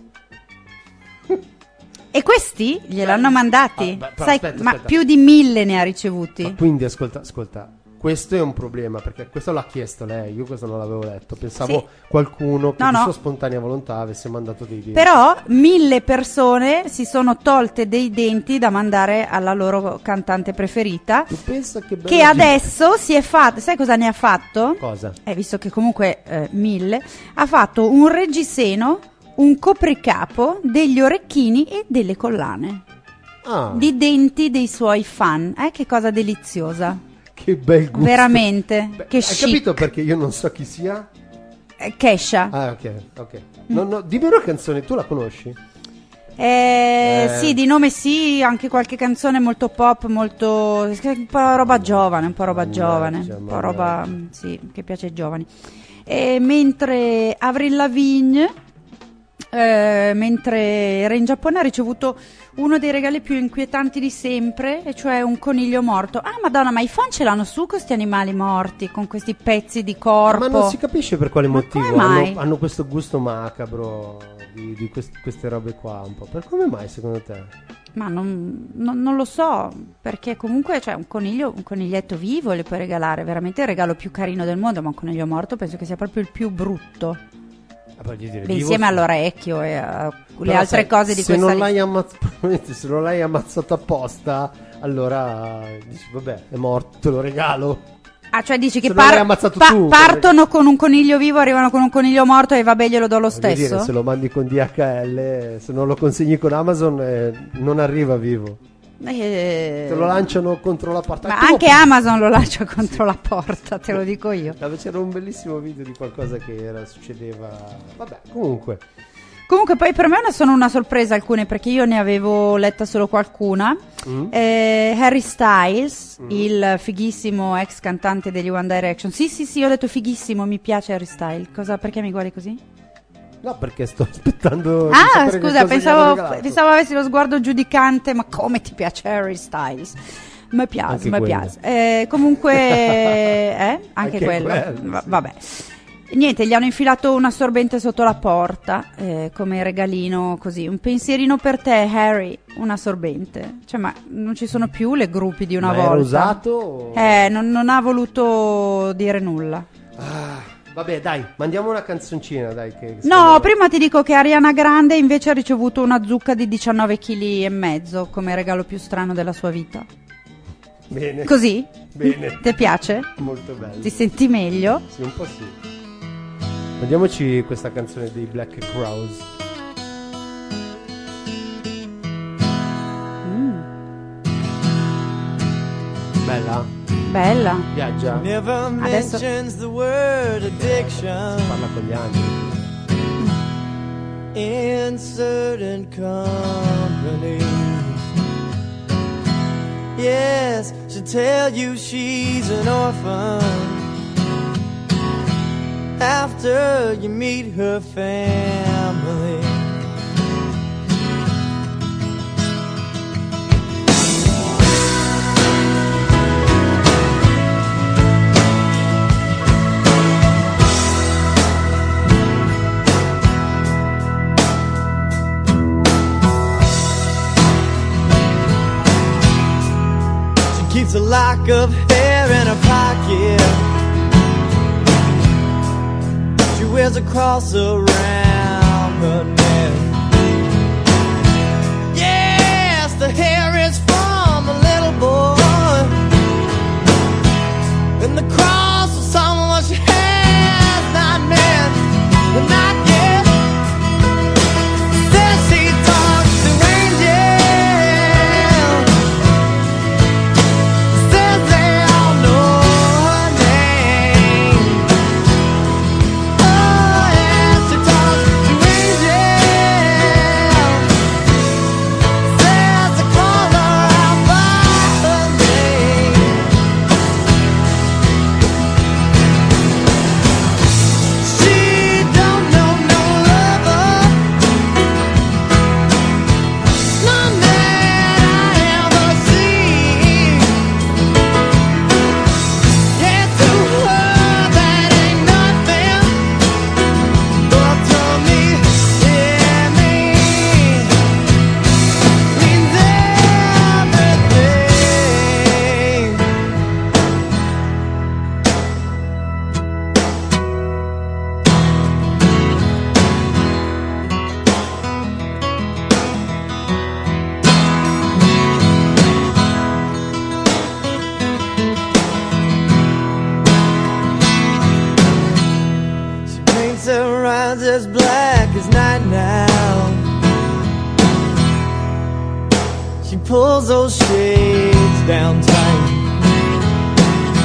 E questi gliel'hanno mandati. però Sai, aspetta. ma più di 1000 ne ha ricevuti. Ma quindi ascolta, questo è un problema perché questo l'ha chiesto lei, io questo non l'avevo letto. Pensavo Sì. qualcuno che No, di no. sua spontanea volontà avesse mandato dei denti. Però 1000 persone si sono tolte dei denti da mandare alla loro cantante preferita, Tu pensa che bella che gente. adesso si è fatta, sai cosa ne ha fatto? Cosa? Visto che comunque 1000, ha fatto un reggiseno, un copricapo, degli orecchini e delle collane Ah, di denti dei suoi fan. Che cosa deliziosa. Che bel gusto. Veramente. Beh, che hai chic. capito perché io non so chi sia? Kesha. Ah, ok. No, dimmi una canzone, tu la conosci? Sì, di nome sì, anche qualche canzone molto pop, molto un po' roba giovane, un po' roba sì, che piace ai giovani. E mentre Avril Lavigne, mentre era in Giappone, ha ricevuto uno dei regali più inquietanti di sempre, e cioè un coniglio morto. Ah, Madonna, ma i fan ce l'hanno su questi animali morti, con questi pezzi di corpo. Ma non si capisce per quale motivo come mai? hanno questo gusto macabro di queste robe qua un po'. Per come mai secondo te? Ma non lo so, perché comunque cioè, un coniglietto vivo le puoi regalare, veramente il regalo più carino del mondo, ma un coniglio morto penso che sia proprio il più brutto. Beh, insieme all'orecchio e le altre cose di se questa se non l'hai ammazzato apposta, allora dici vabbè, è morto, te lo regalo. Ah, cioè dici che Se non l'hai ammazzato tu, partono con un coniglio vivo, arrivano con un coniglio morto e vabbè, glielo do lo stesso. Dire, se lo mandi con DHL, se non lo consegni con Amazon, non arriva vivo. Te lo lanciano contro la porta. Ma anche Amazon lo lancia contro la porta, te lo dico io. C'era un bellissimo video di qualcosa che succedeva. Vabbè, comunque poi per me sono una sorpresa alcune, perché io ne avevo letta solo qualcuna. Harry Styles, il fighissimo ex cantante degli One Direction. Sì, ho detto fighissimo, mi piace Harry Styles. Perché mi guardi così? No, perché sto aspettando. Ah, scusa, pensavo avessi lo sguardo giudicante, ma come ti piace Harry Styles? Mi piace. Comunque, anche quello. Vabbè. Niente, gli hanno infilato un assorbente sotto la porta, come regalino, così. Un pensierino per te, Harry, un assorbente. Cioè, ma non ci sono più le gruppi di una volta. Era usato? Non ha voluto dire nulla. Vabbè, dai, mandiamo una canzoncina, dai. No, prima ti dico che Ariana Grande invece ha ricevuto una zucca di 19,5 kg come regalo più strano della sua vita. Bene. Così? Bene. Ti piace? Molto bello. Ti senti meglio? Sì, un po' sì. Mandiamoci questa canzone dei Black Crowes. Bella. Viaggia. Never Adesso mentions the word addiction Parla con gli anni. in certain company. Yes, she'll tell you she's an orphan after you meet her family. Keeps a lock of hair in her pocket. She wears a cross around her neck. Yes, the hair is from a little boy, and the cross is someone she has not met, but not yet. Says she talks to angels. As black as night now. She pulls those shades down tight.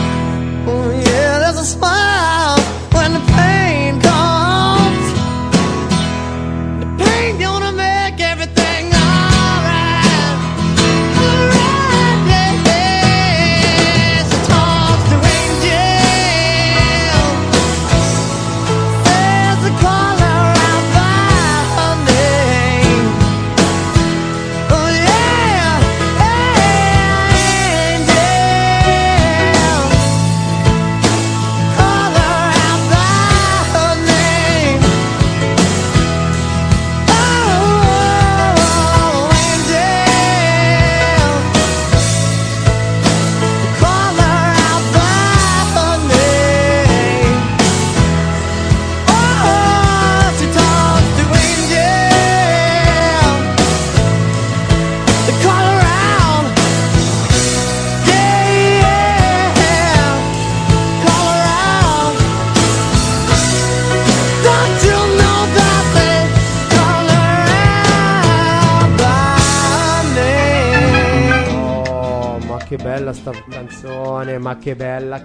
bella sta canzone, ma che bella.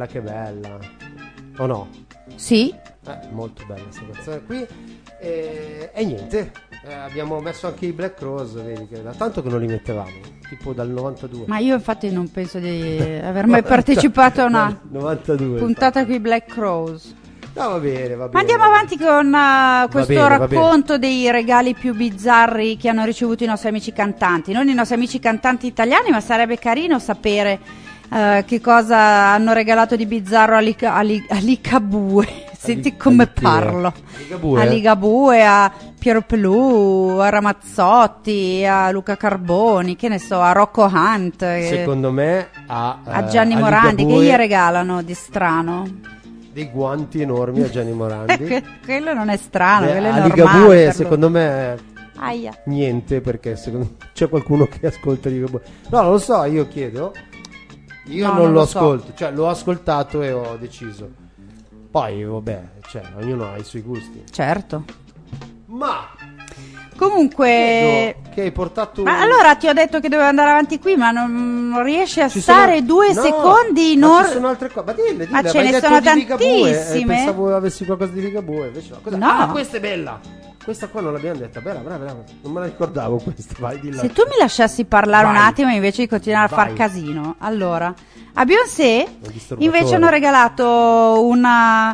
O no? Sì. Molto bella questa canzone qui. E niente, abbiamo messo anche i Black Rose, vedi che da tanto che non li mettevamo, tipo dal 92. Ma io infatti non penso di aver mai partecipato a una 92 puntata qui Black Rose. No, va bene. Ma andiamo avanti con questo racconto dei regali più bizzarri che hanno ricevuto i nostri amici cantanti. Non i nostri amici cantanti italiani, ma sarebbe carino sapere che cosa hanno regalato di bizzarro a Ligabue. Senti come parlo. A Ligabue, a Piero Pelù, a Ramazzotti, a Luca Carboni, che ne so, a Rocco Hunt. Secondo me a Gianni Morandi, che gli regalano di strano? Dei guanti enormi a Gianni Morandi. Quello non è strano, quello è a normale. Ligabue secondo me Aia. niente, perché c'è qualcuno che ascolta Ligabue. No, non lo so, io chiedo. Io No, non non lo lo so. ascolto, cioè l'ho ascoltato e ho deciso. Poi vabbè, cioè ognuno ha i suoi gusti. Certo. Ma Comunque, credo che hai portato ma allora ti ho detto che dovevo andare avanti qui, ma non riesci a Ci stare sono- 2 no, secondi in ma or- ci sono altre cose. Ma dille, Ma ce hai ne detto sono di Ligabue, tantissime. pensavo avessi qualcosa di Ligabue, invece no. No. Questa è bella. Questa qua non l'abbiamo detta. Bella. Non me la ricordavo questa. Vai di là. Se tu mi lasciassi parlare un Vai. attimo invece di continuare a far Vai. casino. Allora, a Beyoncé Un disturbatore. invece hanno regalato una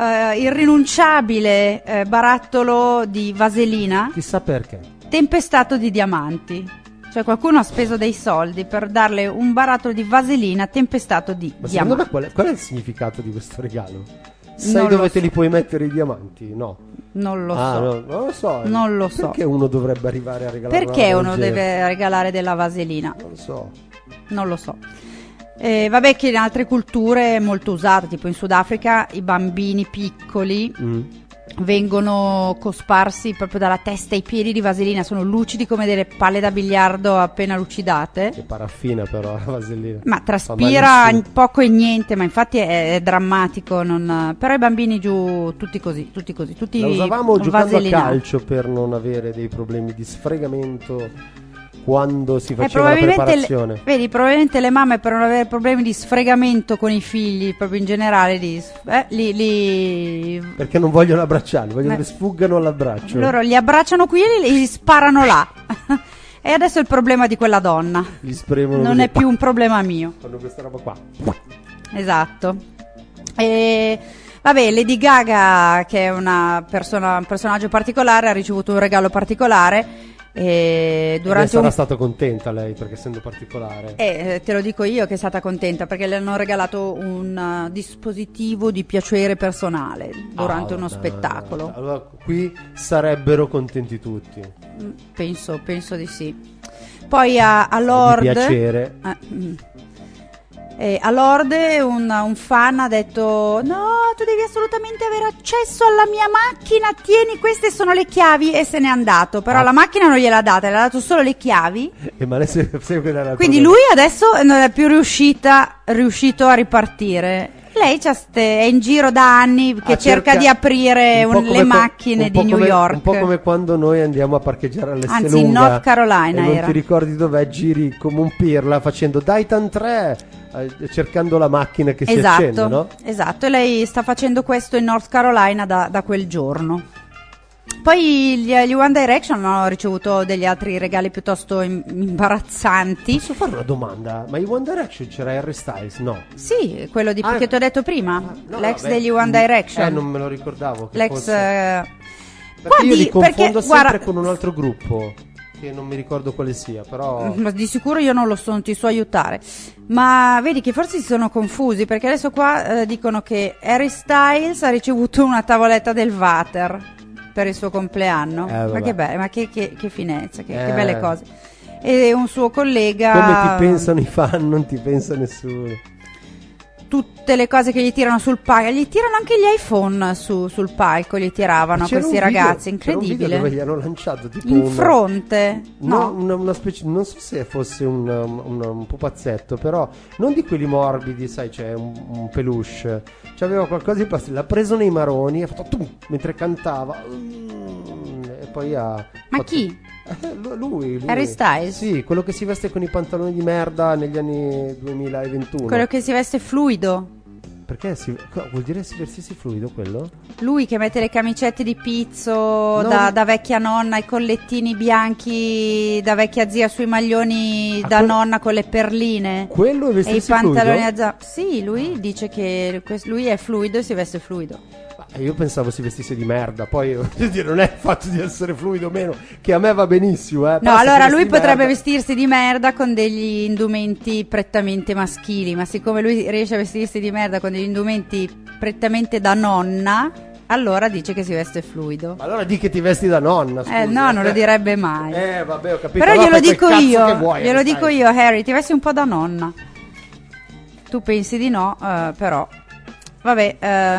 irrinunciabile barattolo di vaselina Chissà perché. tempestato di diamanti. Cioè qualcuno ha speso dei soldi per darle un barattolo di vaselina tempestato di Ma secondo diamanti. me qual è il significato di questo regalo? Sai Non dove lo te so. li puoi mettere i diamanti? No. Non lo Ah, so. no, non lo so. Non lo so. Perché uno dovrebbe arrivare a regalare Perché una roba uno del genere? deve regalare della vaselina? Non lo so. Non lo so. Vabbè, che in altre culture è molto usato, tipo in Sudafrica i bambini piccoli vengono cosparsi proprio dalla testa ai piedi di vaselina, sono lucidi come delle palle da biliardo appena lucidate. Che paraffina però la vasellina. Ma Fa traspira malissimo. poco e niente, ma infatti è drammatico. Però i bambini giù tutti così, tutti La usavamo giocando a vaselinati. calcio per non avere dei problemi di sfregamento quando si faceva la Probabilmente preparazione. vedi, probabilmente le mamme per non avere problemi di sfregamento con i figli, proprio in generale, Perché non vogliono abbracciarli, vogliono Eh. che sfuggano all'abbraccio. loro li abbracciano qui e li sparano là. E adesso è il problema di quella donna. Li spremono Non così. è più un problema mio. Fanno questa roba qua. Esatto. E vabbè, Lady Gaga, che è un personaggio particolare, ha ricevuto un regalo particolare. E durante sarà stata contenta lei, perché essendo particolare. te lo dico io che è stata contenta, perché le hanno regalato un dispositivo di piacere personale durante uno spettacolo. Allora qui sarebbero contenti tutti. Penso di sì. Poi a Lord, Di piacere. a Lord un fan ha detto: no, tu devi assolutamente avere accesso alla mia macchina, tieni, queste sono le chiavi, e se n'è andato. Però la macchina non gliel'ha data, le ha dato solo le chiavi. Ma adesso quella era Quindi lui adesso non è più riuscito a ripartire. Lei è in giro da anni che cerca di aprire un po' le come macchine un po' di New come- York. Un po' come quando noi andiamo a parcheggiare all'Esselunga. Anzi, in North Carolina e non era. ti ricordi dov'è, giri come un pirla facendo Daitan 3, cercando la macchina che si accende, no? Esatto, e lei sta facendo questo in North Carolina da quel giorno. Poi gli One Direction hanno ricevuto degli altri regali piuttosto imbarazzanti. Posso fare una domanda? Ma i One Direction c'era Harry Styles? No. Sì, quello che ti ho detto prima, No, l'ex vabbè. degli One Direction. Non me lo ricordavo che L'ex fosse. Perché guardi, io li confondo perché, sempre guarda, con un altro gruppo che non mi ricordo quale sia, però ma di sicuro io non lo so, non ti so aiutare. Ma vedi che forse si sono confusi, perché adesso qua dicono che Harry Styles ha ricevuto una tavoletta del Vater per il suo compleanno. Ma che bello, ma che finezza, che belle cose. E un suo collega, come ti pensano i fan, non ti pensa nessuno. tutte le cose che gli tirano sul palco, gli tirano anche gli iPhone sul palco, gli tiravano C'era questi un video- ragazzi, c'era un video dove incredibile. gli hanno lanciato tipo In fronte, No, no. una specie, non so se fosse un pupazzetto, però non di quelli morbidi, sai, c'è un peluche. C'aveva qualcosa di pastiglio, l'ha preso nei maroni, ha fatto tum, mentre cantava. E poi ha Ma fatto- chi? Lui. Harry Styles? Sì, quello che si veste con i pantaloni di merda negli anni 2021. Quello che si veste fluido. Perché vuol dire vestirsi fluido quello? Lui che mette le camicette di pizzo da vecchia nonna, i collettini bianchi da vecchia zia sui maglioni da nonna con le perline. Quello è vestirsi e i pantaloni fluido? a Sì, lui dice che lui è fluido e si veste fluido. Io pensavo si vestisse di merda, poi voglio dire, non è il fatto di essere fluido o meno, che a me va benissimo. No, Però se allora si lui veste di potrebbe merda- vestirsi di merda con degli indumenti prettamente maschili, ma siccome lui riesce a vestirsi di merda con degli indumenti prettamente da nonna, allora dice che si veste fluido. Allora di che ti vesti da nonna, scusa. No, non lo direbbe mai. Vabbè, ho capito. Però allora glielo fai quel dico cazzo io, che vuoi, glielo sai. dico io, Harry, ti vesti un po' da nonna. Tu pensi di no, però. Vabbè,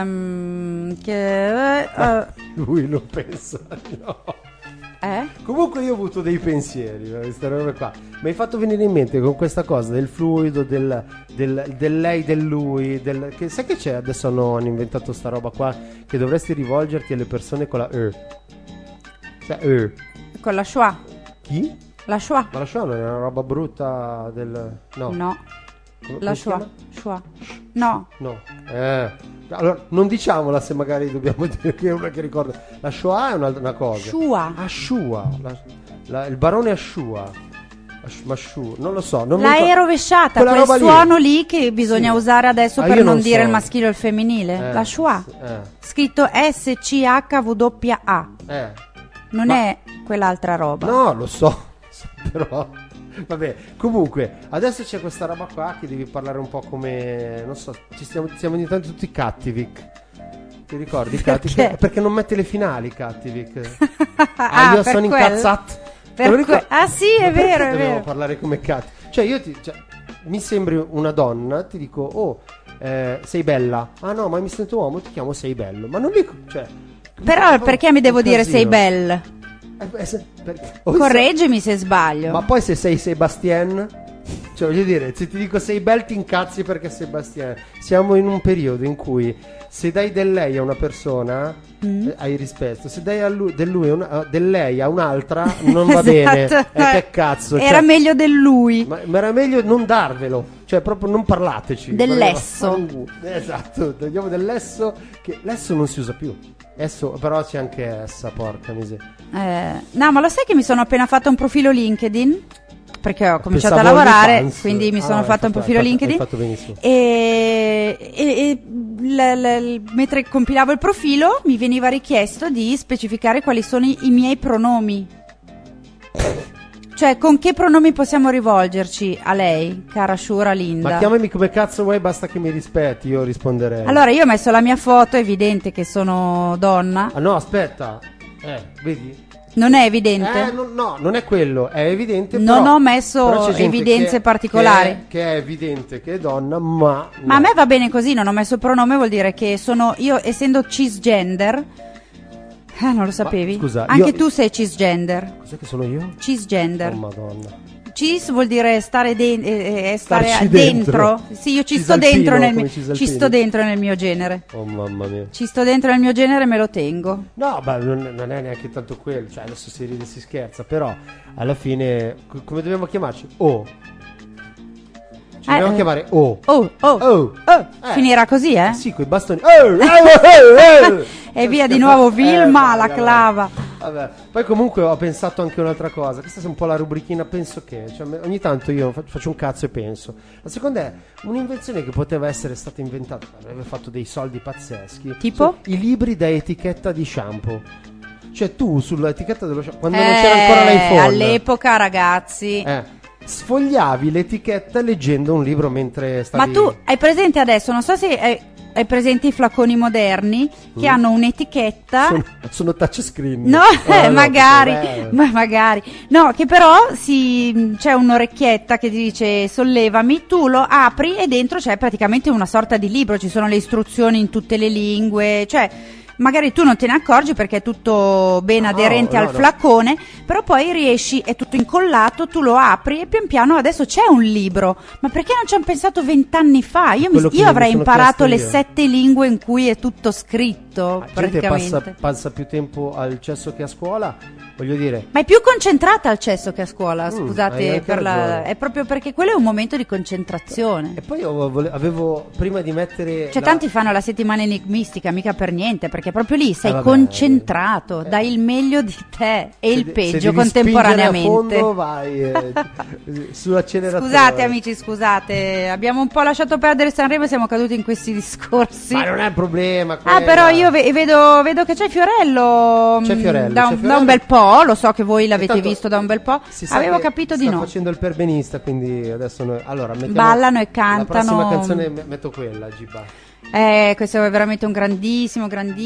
Lui lo pensa, no. Comunque io ho avuto dei pensieri per queste robe qua. Mi hai fatto venire in mente con questa cosa del fluido, del lei, del lui, che sai che c'è? Adesso hanno inventato sta roba qua che dovresti rivolgerti alle persone con la Cioè, Con la schwa. Chi? La schwa. Ma la schwa non è una roba brutta del... No. La si chiama? schwa. No. No. Allora, non diciamola se magari dobbiamo dire che è una che ricorda. La Shoah è una cosa. Shua. Ashua. Il barone Ashua. Mashu. Non lo so. Non La mi ricordo. E rovesciata, Quella quel roba lì. suono lì che bisogna usare adesso per io non non dire so. il maschile o il femminile. La schwa. Scritto SCHWA. Non Ma- è quell'altra roba. No, lo so. Però... Vabbè, comunque, adesso c'è questa roba qua che devi parlare un po' come... Non so, siamo diventati tutti Cattivic. Ti ricordi Cattivic? Perché non mette le finali Cattivic. Io per sono quello? incazzato. Te lo ricordi? Sì, è Ma perché vero, è dobbiamo vero. parlare come Cattivic? Cioè mi sembri una donna, ti dico, sei bella. Ah no, ma mi sento uomo, ti chiamo sei bello. Ma non dico, cioè... Però perché mi devo un dire casino. sei belle? Correggimi se sbaglio. Ma poi se sei Sebastien, cioè voglio dire, se ti dico sei bel ti incazzi perché Sebastien. Siamo in un periodo in cui se dai del lei a una persona hai rispetto, se dai del lei a un'altra non va bene. Che cazzo, era cioè, meglio del lui. ma era meglio non darvelo, cioè proprio non parlateci. Dell'esso. Esatto, togliamo dell'esso, che l'esso non si usa più. Esso, però c'è anche essa, porca miseria. No, ma lo sai che mi sono appena fatto un profilo LinkedIn? Perché ho cominciato Pensavo a lavorare, OnlyFans. quindi mi sono hai fatto un profilo hai LinkedIn. Hai fatto benissimo. E mentre compilavo il profilo mi veniva richiesto di specificare quali sono i miei pronomi. Cioè, con che pronomi possiamo rivolgerci a lei, cara Shura Linda? Ma chiamami come cazzo vuoi, basta che mi rispetti, io risponderei. Allora, io ho messo la mia foto, è evidente che sono donna. Ah no, aspetta. Vedi? Non è evidente? No, non è quello, è evidente. Non però- ho messo però c'è gente evidenze particolari. Che è evidente che è donna, ma... Ma a me va bene così, non ho messo il pronome, vuol dire che sono io, essendo cisgender. Non lo sapevi? scusa, Anche io- tu sei cisgender. Cos'è che sono io? Cisgender. Oh madonna. Cis vuol dire stare, stare Starci dentro. dentro. Sì, io ci sto Cisalpino, dentro come Cisalpini. ci sto dentro nel mio genere. Oh mamma mia. Ci sto dentro nel mio genere e me lo tengo. No, ma non è neanche tanto quello. Cioè, adesso si ride e si scherza. Però, alla fine, come dobbiamo chiamarci? Ci dobbiamo chiamare Finirà così, eh? Sì, coi bastoni. E via di nuovo Vilma, la clava. Vabbè. Poi comunque ho pensato anche un'altra cosa. Questa è un po' la rubrichina penso che. Cioè, ogni tanto io faccio un cazzo e penso. La seconda è un'invenzione che poteva essere stata inventata, avrebbe fatto dei soldi pazzeschi. Tipo? Sono i libri da etichetta di shampoo. Cioè tu sull'etichetta dello shampoo, quando non c'era ancora l'iPhone, all'epoca, ragazzi. sfogliavi l'etichetta leggendo un libro mentre stavi... Ma tu hai presente adesso, non so se hai presente i flaconi moderni che hanno un'etichetta. Sono touchscreen. No, magari, no, ma magari. No, che però c'è un'orecchietta che ti dice sollevami, tu lo apri e dentro c'è praticamente una sorta di libro, ci sono le istruzioni in tutte le lingue, cioè magari tu non te ne accorgi perché è tutto ben aderente al flacone, però poi riesci, è tutto incollato, tu lo apri e pian piano adesso c'è un libro. Ma perché non ci hanno pensato 20 anni fa? Io avrei imparato le 7 lingue in cui è tutto scritto, gente praticamente. passa più tempo al cesso che a scuola voglio dire. Ma è più concentrata al cesso che a scuola, hai scusate, anche ragione. è proprio perché quello è un momento di concentrazione. E poi avevo prima di mettere. Cioè, tanti fanno la settimana enigmistica, mica per niente, perché proprio lì sei vabbè, concentrato, dai il meglio di te e il se peggio devi contemporaneamente. spingere a fondo, vai sull'acceleratore. Scusate amici, scusate, abbiamo un po' lasciato perdere Sanremo e siamo caduti in questi discorsi. Ma non è un problema. Però io vedo che c'è Fiorello, C'è Fiorello, da c'è un Fiorello. bel po', lo so che voi l'avete Tanto visto da un bel po', si sa avevo che capito di sta no. facendo il perbenista, quindi adesso noi allora mettiamo Ballano e la cantano. prossima canzone metto quella, Giba. Questo è veramente un grandissimo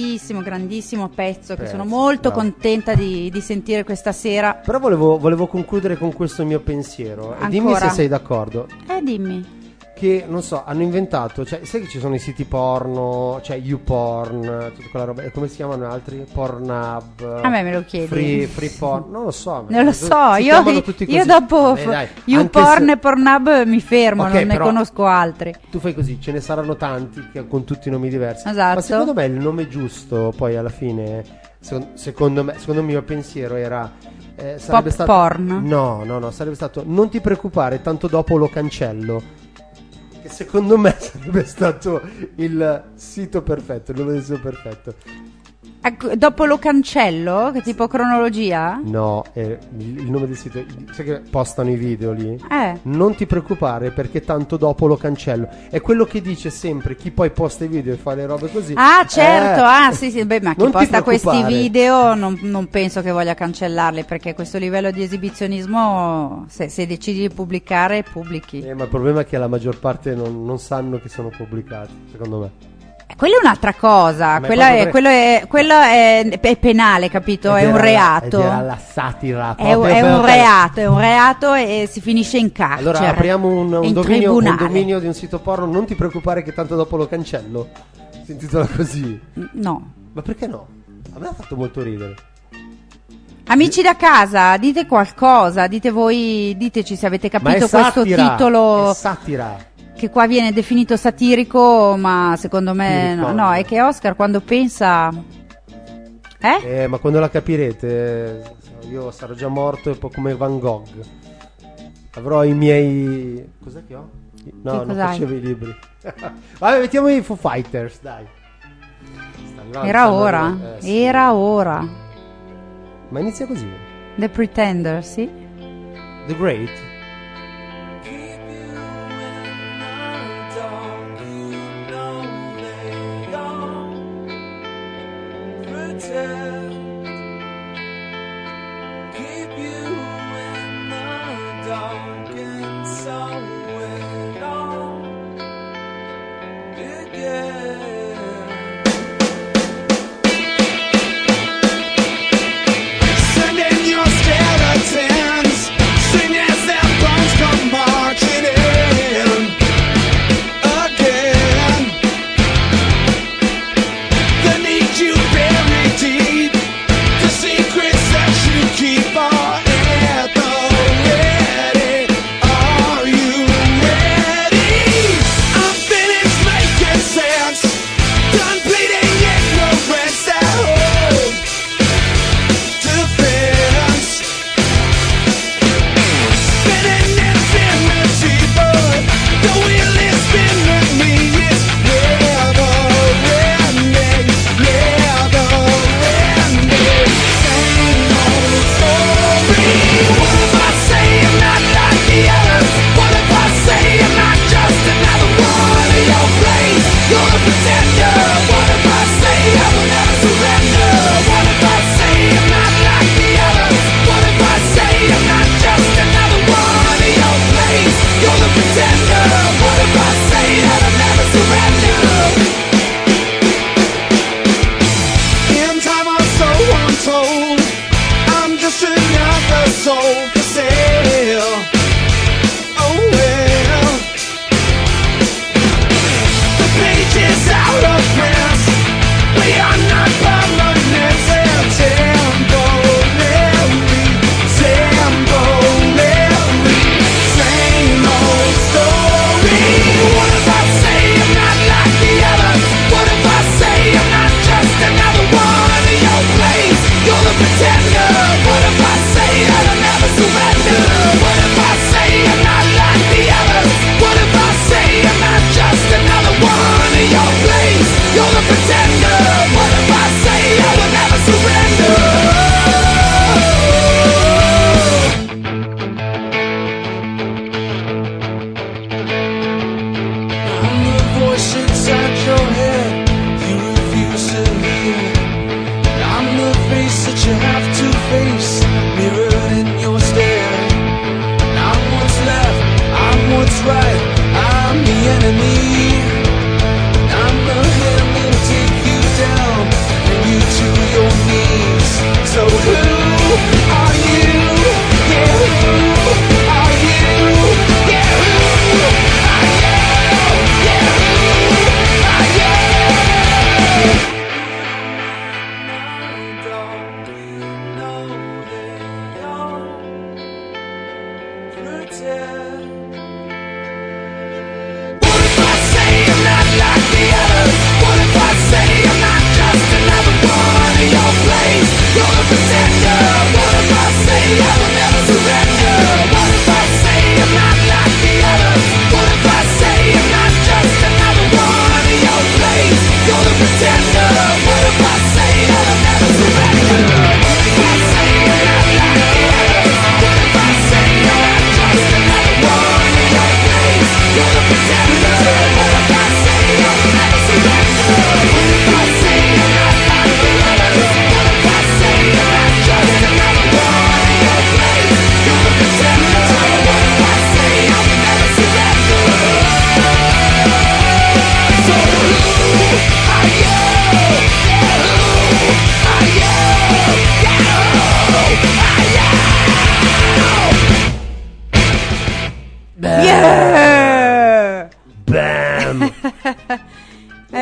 pezzo che sono molto bravo. contenta di sentire questa sera. Però volevo concludere con questo mio pensiero. E dimmi Ancora? se sei d'accordo. Dimmi. Che non so, hanno inventato, cioè, sai che ci sono i siti porno, cioè YouPorn, tutta quella roba, e come si chiamano altri? Pornhub. A me me lo chiedi. Free porn, non lo so. Non lo so, si io chiamano tutti così. dopo Dai, YouPorn anche e Pornhub mi fermo, Ok, non ne però conosco altri. tu fai così, ce ne saranno tanti con tutti i nomi diversi. Esatto. Ma secondo me il nome giusto, poi alla fine, secondo il mio pensiero era sarebbe Pop stato porn? No, sarebbe stato non ti preoccupare, tanto dopo lo cancello. Che secondo me sarebbe stato il sito perfetto, il nome del sito perfetto. Ecco, dopo lo cancello, che tipo cronologia? No, il nome del sito, sai che postano i video lì? Non ti preoccupare perché tanto dopo lo cancello. È quello che dice sempre chi poi posta i video e fa le robe così. Ah, certo, sì, beh, ma chi non ti posta questi preoccupare. video non penso che voglia cancellarli, perché questo livello di esibizionismo, se decidi di pubblicare, pubblichi. Ma il problema è che la maggior parte non sanno che sono pubblicati, secondo me. Quella è un'altra cosa, Ma quello è penale, capito? È un reato. Era la satira. È un reato e si finisce in carcere. Allora apriamo un in dominio tribunale. di un sito porno, non ti preoccupare che tanto dopo lo cancello. Si intitola così. No. Ma perché no? A me ha fatto molto ridere. Amici da casa, dite qualcosa, diteci se avete Ma è capito questo satira, titolo. è satira. Che qua viene definito satirico, ma secondo me no, è che Oscar quando pensa ma quando la capirete io sarò già morto e poi come Van Gogh avrò i miei... Cos'è che ho? No, non cos'hai? facevo i libri. Vabbè, mettiamo i Foo Fighters, dai. Era ora, sì. era ora. Ma inizia così. The Pretender, sì. The Great. You buried deep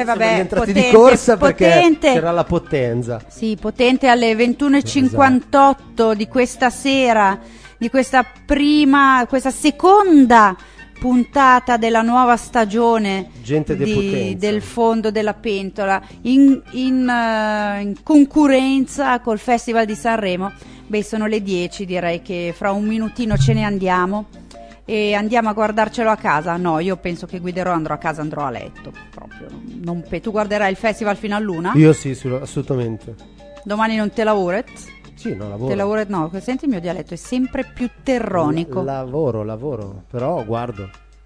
vabbè, siamo rientrati potente, di corsa perché potente. c'era la potenza. Sì, potente alle 21:58 di questa sera, di questa seconda puntata della nuova stagione Gente di potenza. del Fondo della Pentola in concorrenza col Festival di Sanremo. Beh, sono le 10, direi che fra un minutino ce ne andiamo e andiamo a guardarcelo a casa. No, io penso che andrò a casa, andrò a letto proprio. Tu guarderai il festival fino all'una? Io sì, assolutamente. Domani non te lavori? Sì, no, lavoro. Te lavori? No, senti il mio dialetto è sempre più terronico. Lavoro, però guardo.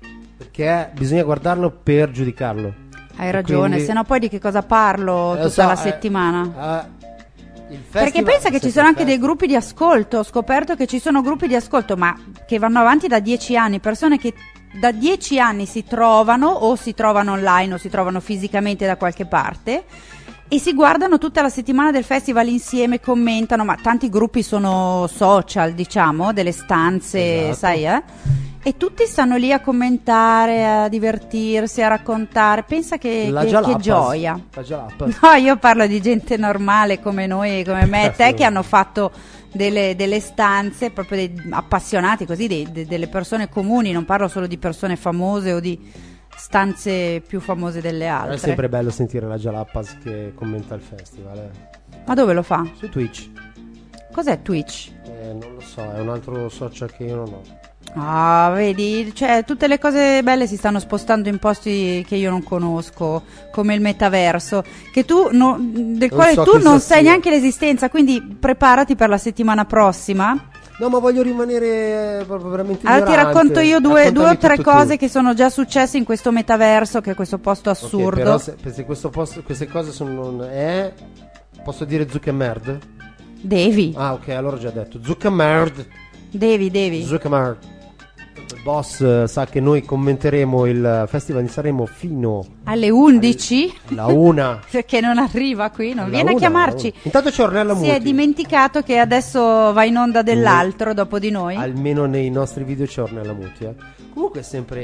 Perché bisogna guardarlo per giudicarlo. Hai ragione, quindi... se no poi di che cosa parlo tutta la settimana? Il festival, perché pensa che ci sono anche dei gruppi di ascolto. Ho scoperto che ci sono gruppi di ascolto, ma che vanno avanti da 10 anni, persone che da 10 anni si trovano o si trovano online o si trovano fisicamente da qualche parte e si guardano tutta la settimana del festival insieme, commentano, ma tanti gruppi sono social, diciamo, delle stanze, esatto. sai, e tutti stanno lì a commentare, a divertirsi, a raccontare. Pensa che gioia. No, io parlo di gente normale come noi, come me e te, che hanno fatto delle stanze, proprio dei appassionati così, delle persone comuni. Non parlo solo di persone famose o di stanze più famose delle altre. È sempre bello sentire la Jalapas che commenta il festival. Ma dove lo fa? Su Twitch. Cos'è Twitch? Non lo so, è un altro social che io non ho. Ah, vedi, cioè tutte le cose belle si stanno spostando in posti che io non conosco, come il metaverso, che del quale tu non sai neanche l'esistenza, quindi preparati per la settimana prossima. No, ma voglio rimanere proprio veramente ignorante. Allora ti racconto io due o tre cose tu. Che sono già successe in questo metaverso, che è questo posto assurdo. Okay, però se queste cose sono... posso dire Zuckerberg? Devi. Ah, ok, allora ho già detto Zuckerberg. Devi. Zuckerberg. Il boss sa che noi commenteremo il Festival di Sanremo fino alle 11 alla 1 perché non arriva qui, non viene a chiamarci. Intanto c'è Ornella Muti. Si è dimenticato che adesso va in onda dell'altro dopo di noi. Almeno nei nostri video c'è Ornella Muti. Comunque è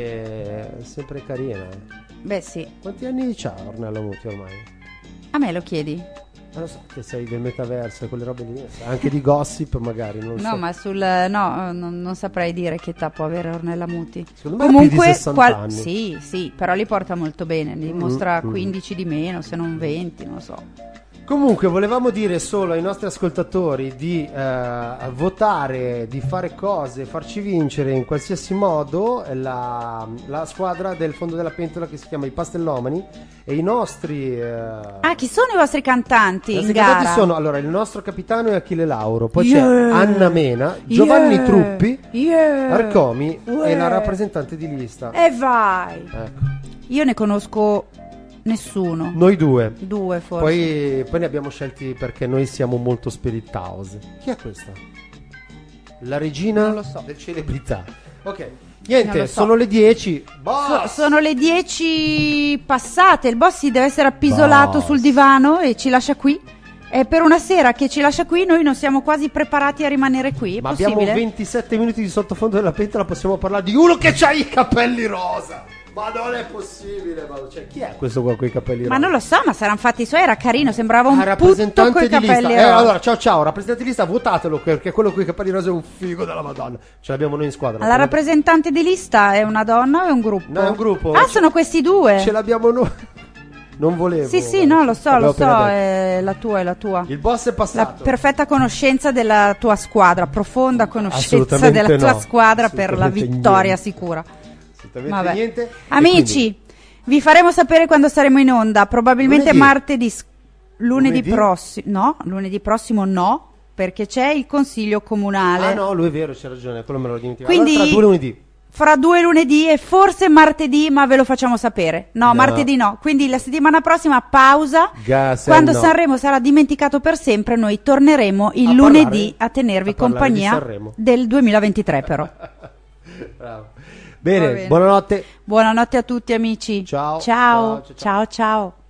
sempre carina. Beh sì. Quanti anni c'ha Ornella Muti ormai? A me lo chiedi? Lo so, te sei del metaverso e quelle robe lì, anche di gossip magari, non no, so. Ma non saprei dire che età può avere Ornella Muti. Secondo me comunque più di 60 anni. Sì, però li porta molto bene, li mostra 15 di meno, se non 20, non so. Comunque volevamo dire solo ai nostri ascoltatori di votare, di fare cose, farci vincere in qualsiasi modo la squadra del Fondo della Pentola che si chiama i Pastellomani e i nostri... chi sono i vostri cantanti in gara? Cantanti sono, allora, il nostro capitano è Achille Lauro, poi c'è Anna Mena, Giovanni Truppi, Arcomi e la rappresentante di lista. E vai! Ecco. Io ne conosco... nessuno. Noi due forse. Poi ne abbiamo scelti perché noi siamo molto spirit house. Chi è questa? La regina non lo so. del celebrità. Ok, niente, so. sono le 10. Sono le 10 passate. Il boss deve essere appisolato sul divano e ci lascia qui. E per una sera che ci lascia qui, noi non siamo quasi preparati a rimanere qui. Ma possibile? abbiamo 27 minuti di sottofondo della pentola. Possiamo parlare di uno che ha i capelli rosa. Ma non è possibile, cioè, chi è questo qua con i capelli rosa? Ma non lo so, ma saranno fatti i suoi, era carino, sembrava un putto rappresentante coi di lista. capelli rosa. Allora, ciao, rappresentante di lista, votatelo perché quello con i capelli rosa è un figo della Madonna. Ce l'abbiamo noi in squadra. La rappresentante di lista è una donna o è un gruppo? No, è un gruppo. Sono questi due. Ce l'abbiamo noi. Non volevo. Sì, no, lo so, è la tua. Il boss è passato. La perfetta conoscenza della tua squadra, profonda conoscenza della tua squadra per la vittoria sicura. Vabbè. Niente. Amici, vi faremo sapere quando saremo in onda, probabilmente martedì, lunedì prossimo no, perché c'è il consiglio comunale. Ah no, lui è vero, c'è ragione, quello me lo dimentico. Quindi allora, fra 2 lunedì e forse martedì, ma ve lo facciamo sapere. No, martedì no. Quindi la settimana prossima pausa. Quando Sanremo sarà dimenticato per sempre, noi torneremo il lunedì a tenervi compagnia del 2023 però. Bravo. Bene, buonanotte. Buonanotte a tutti amici. Ciao. Ciao.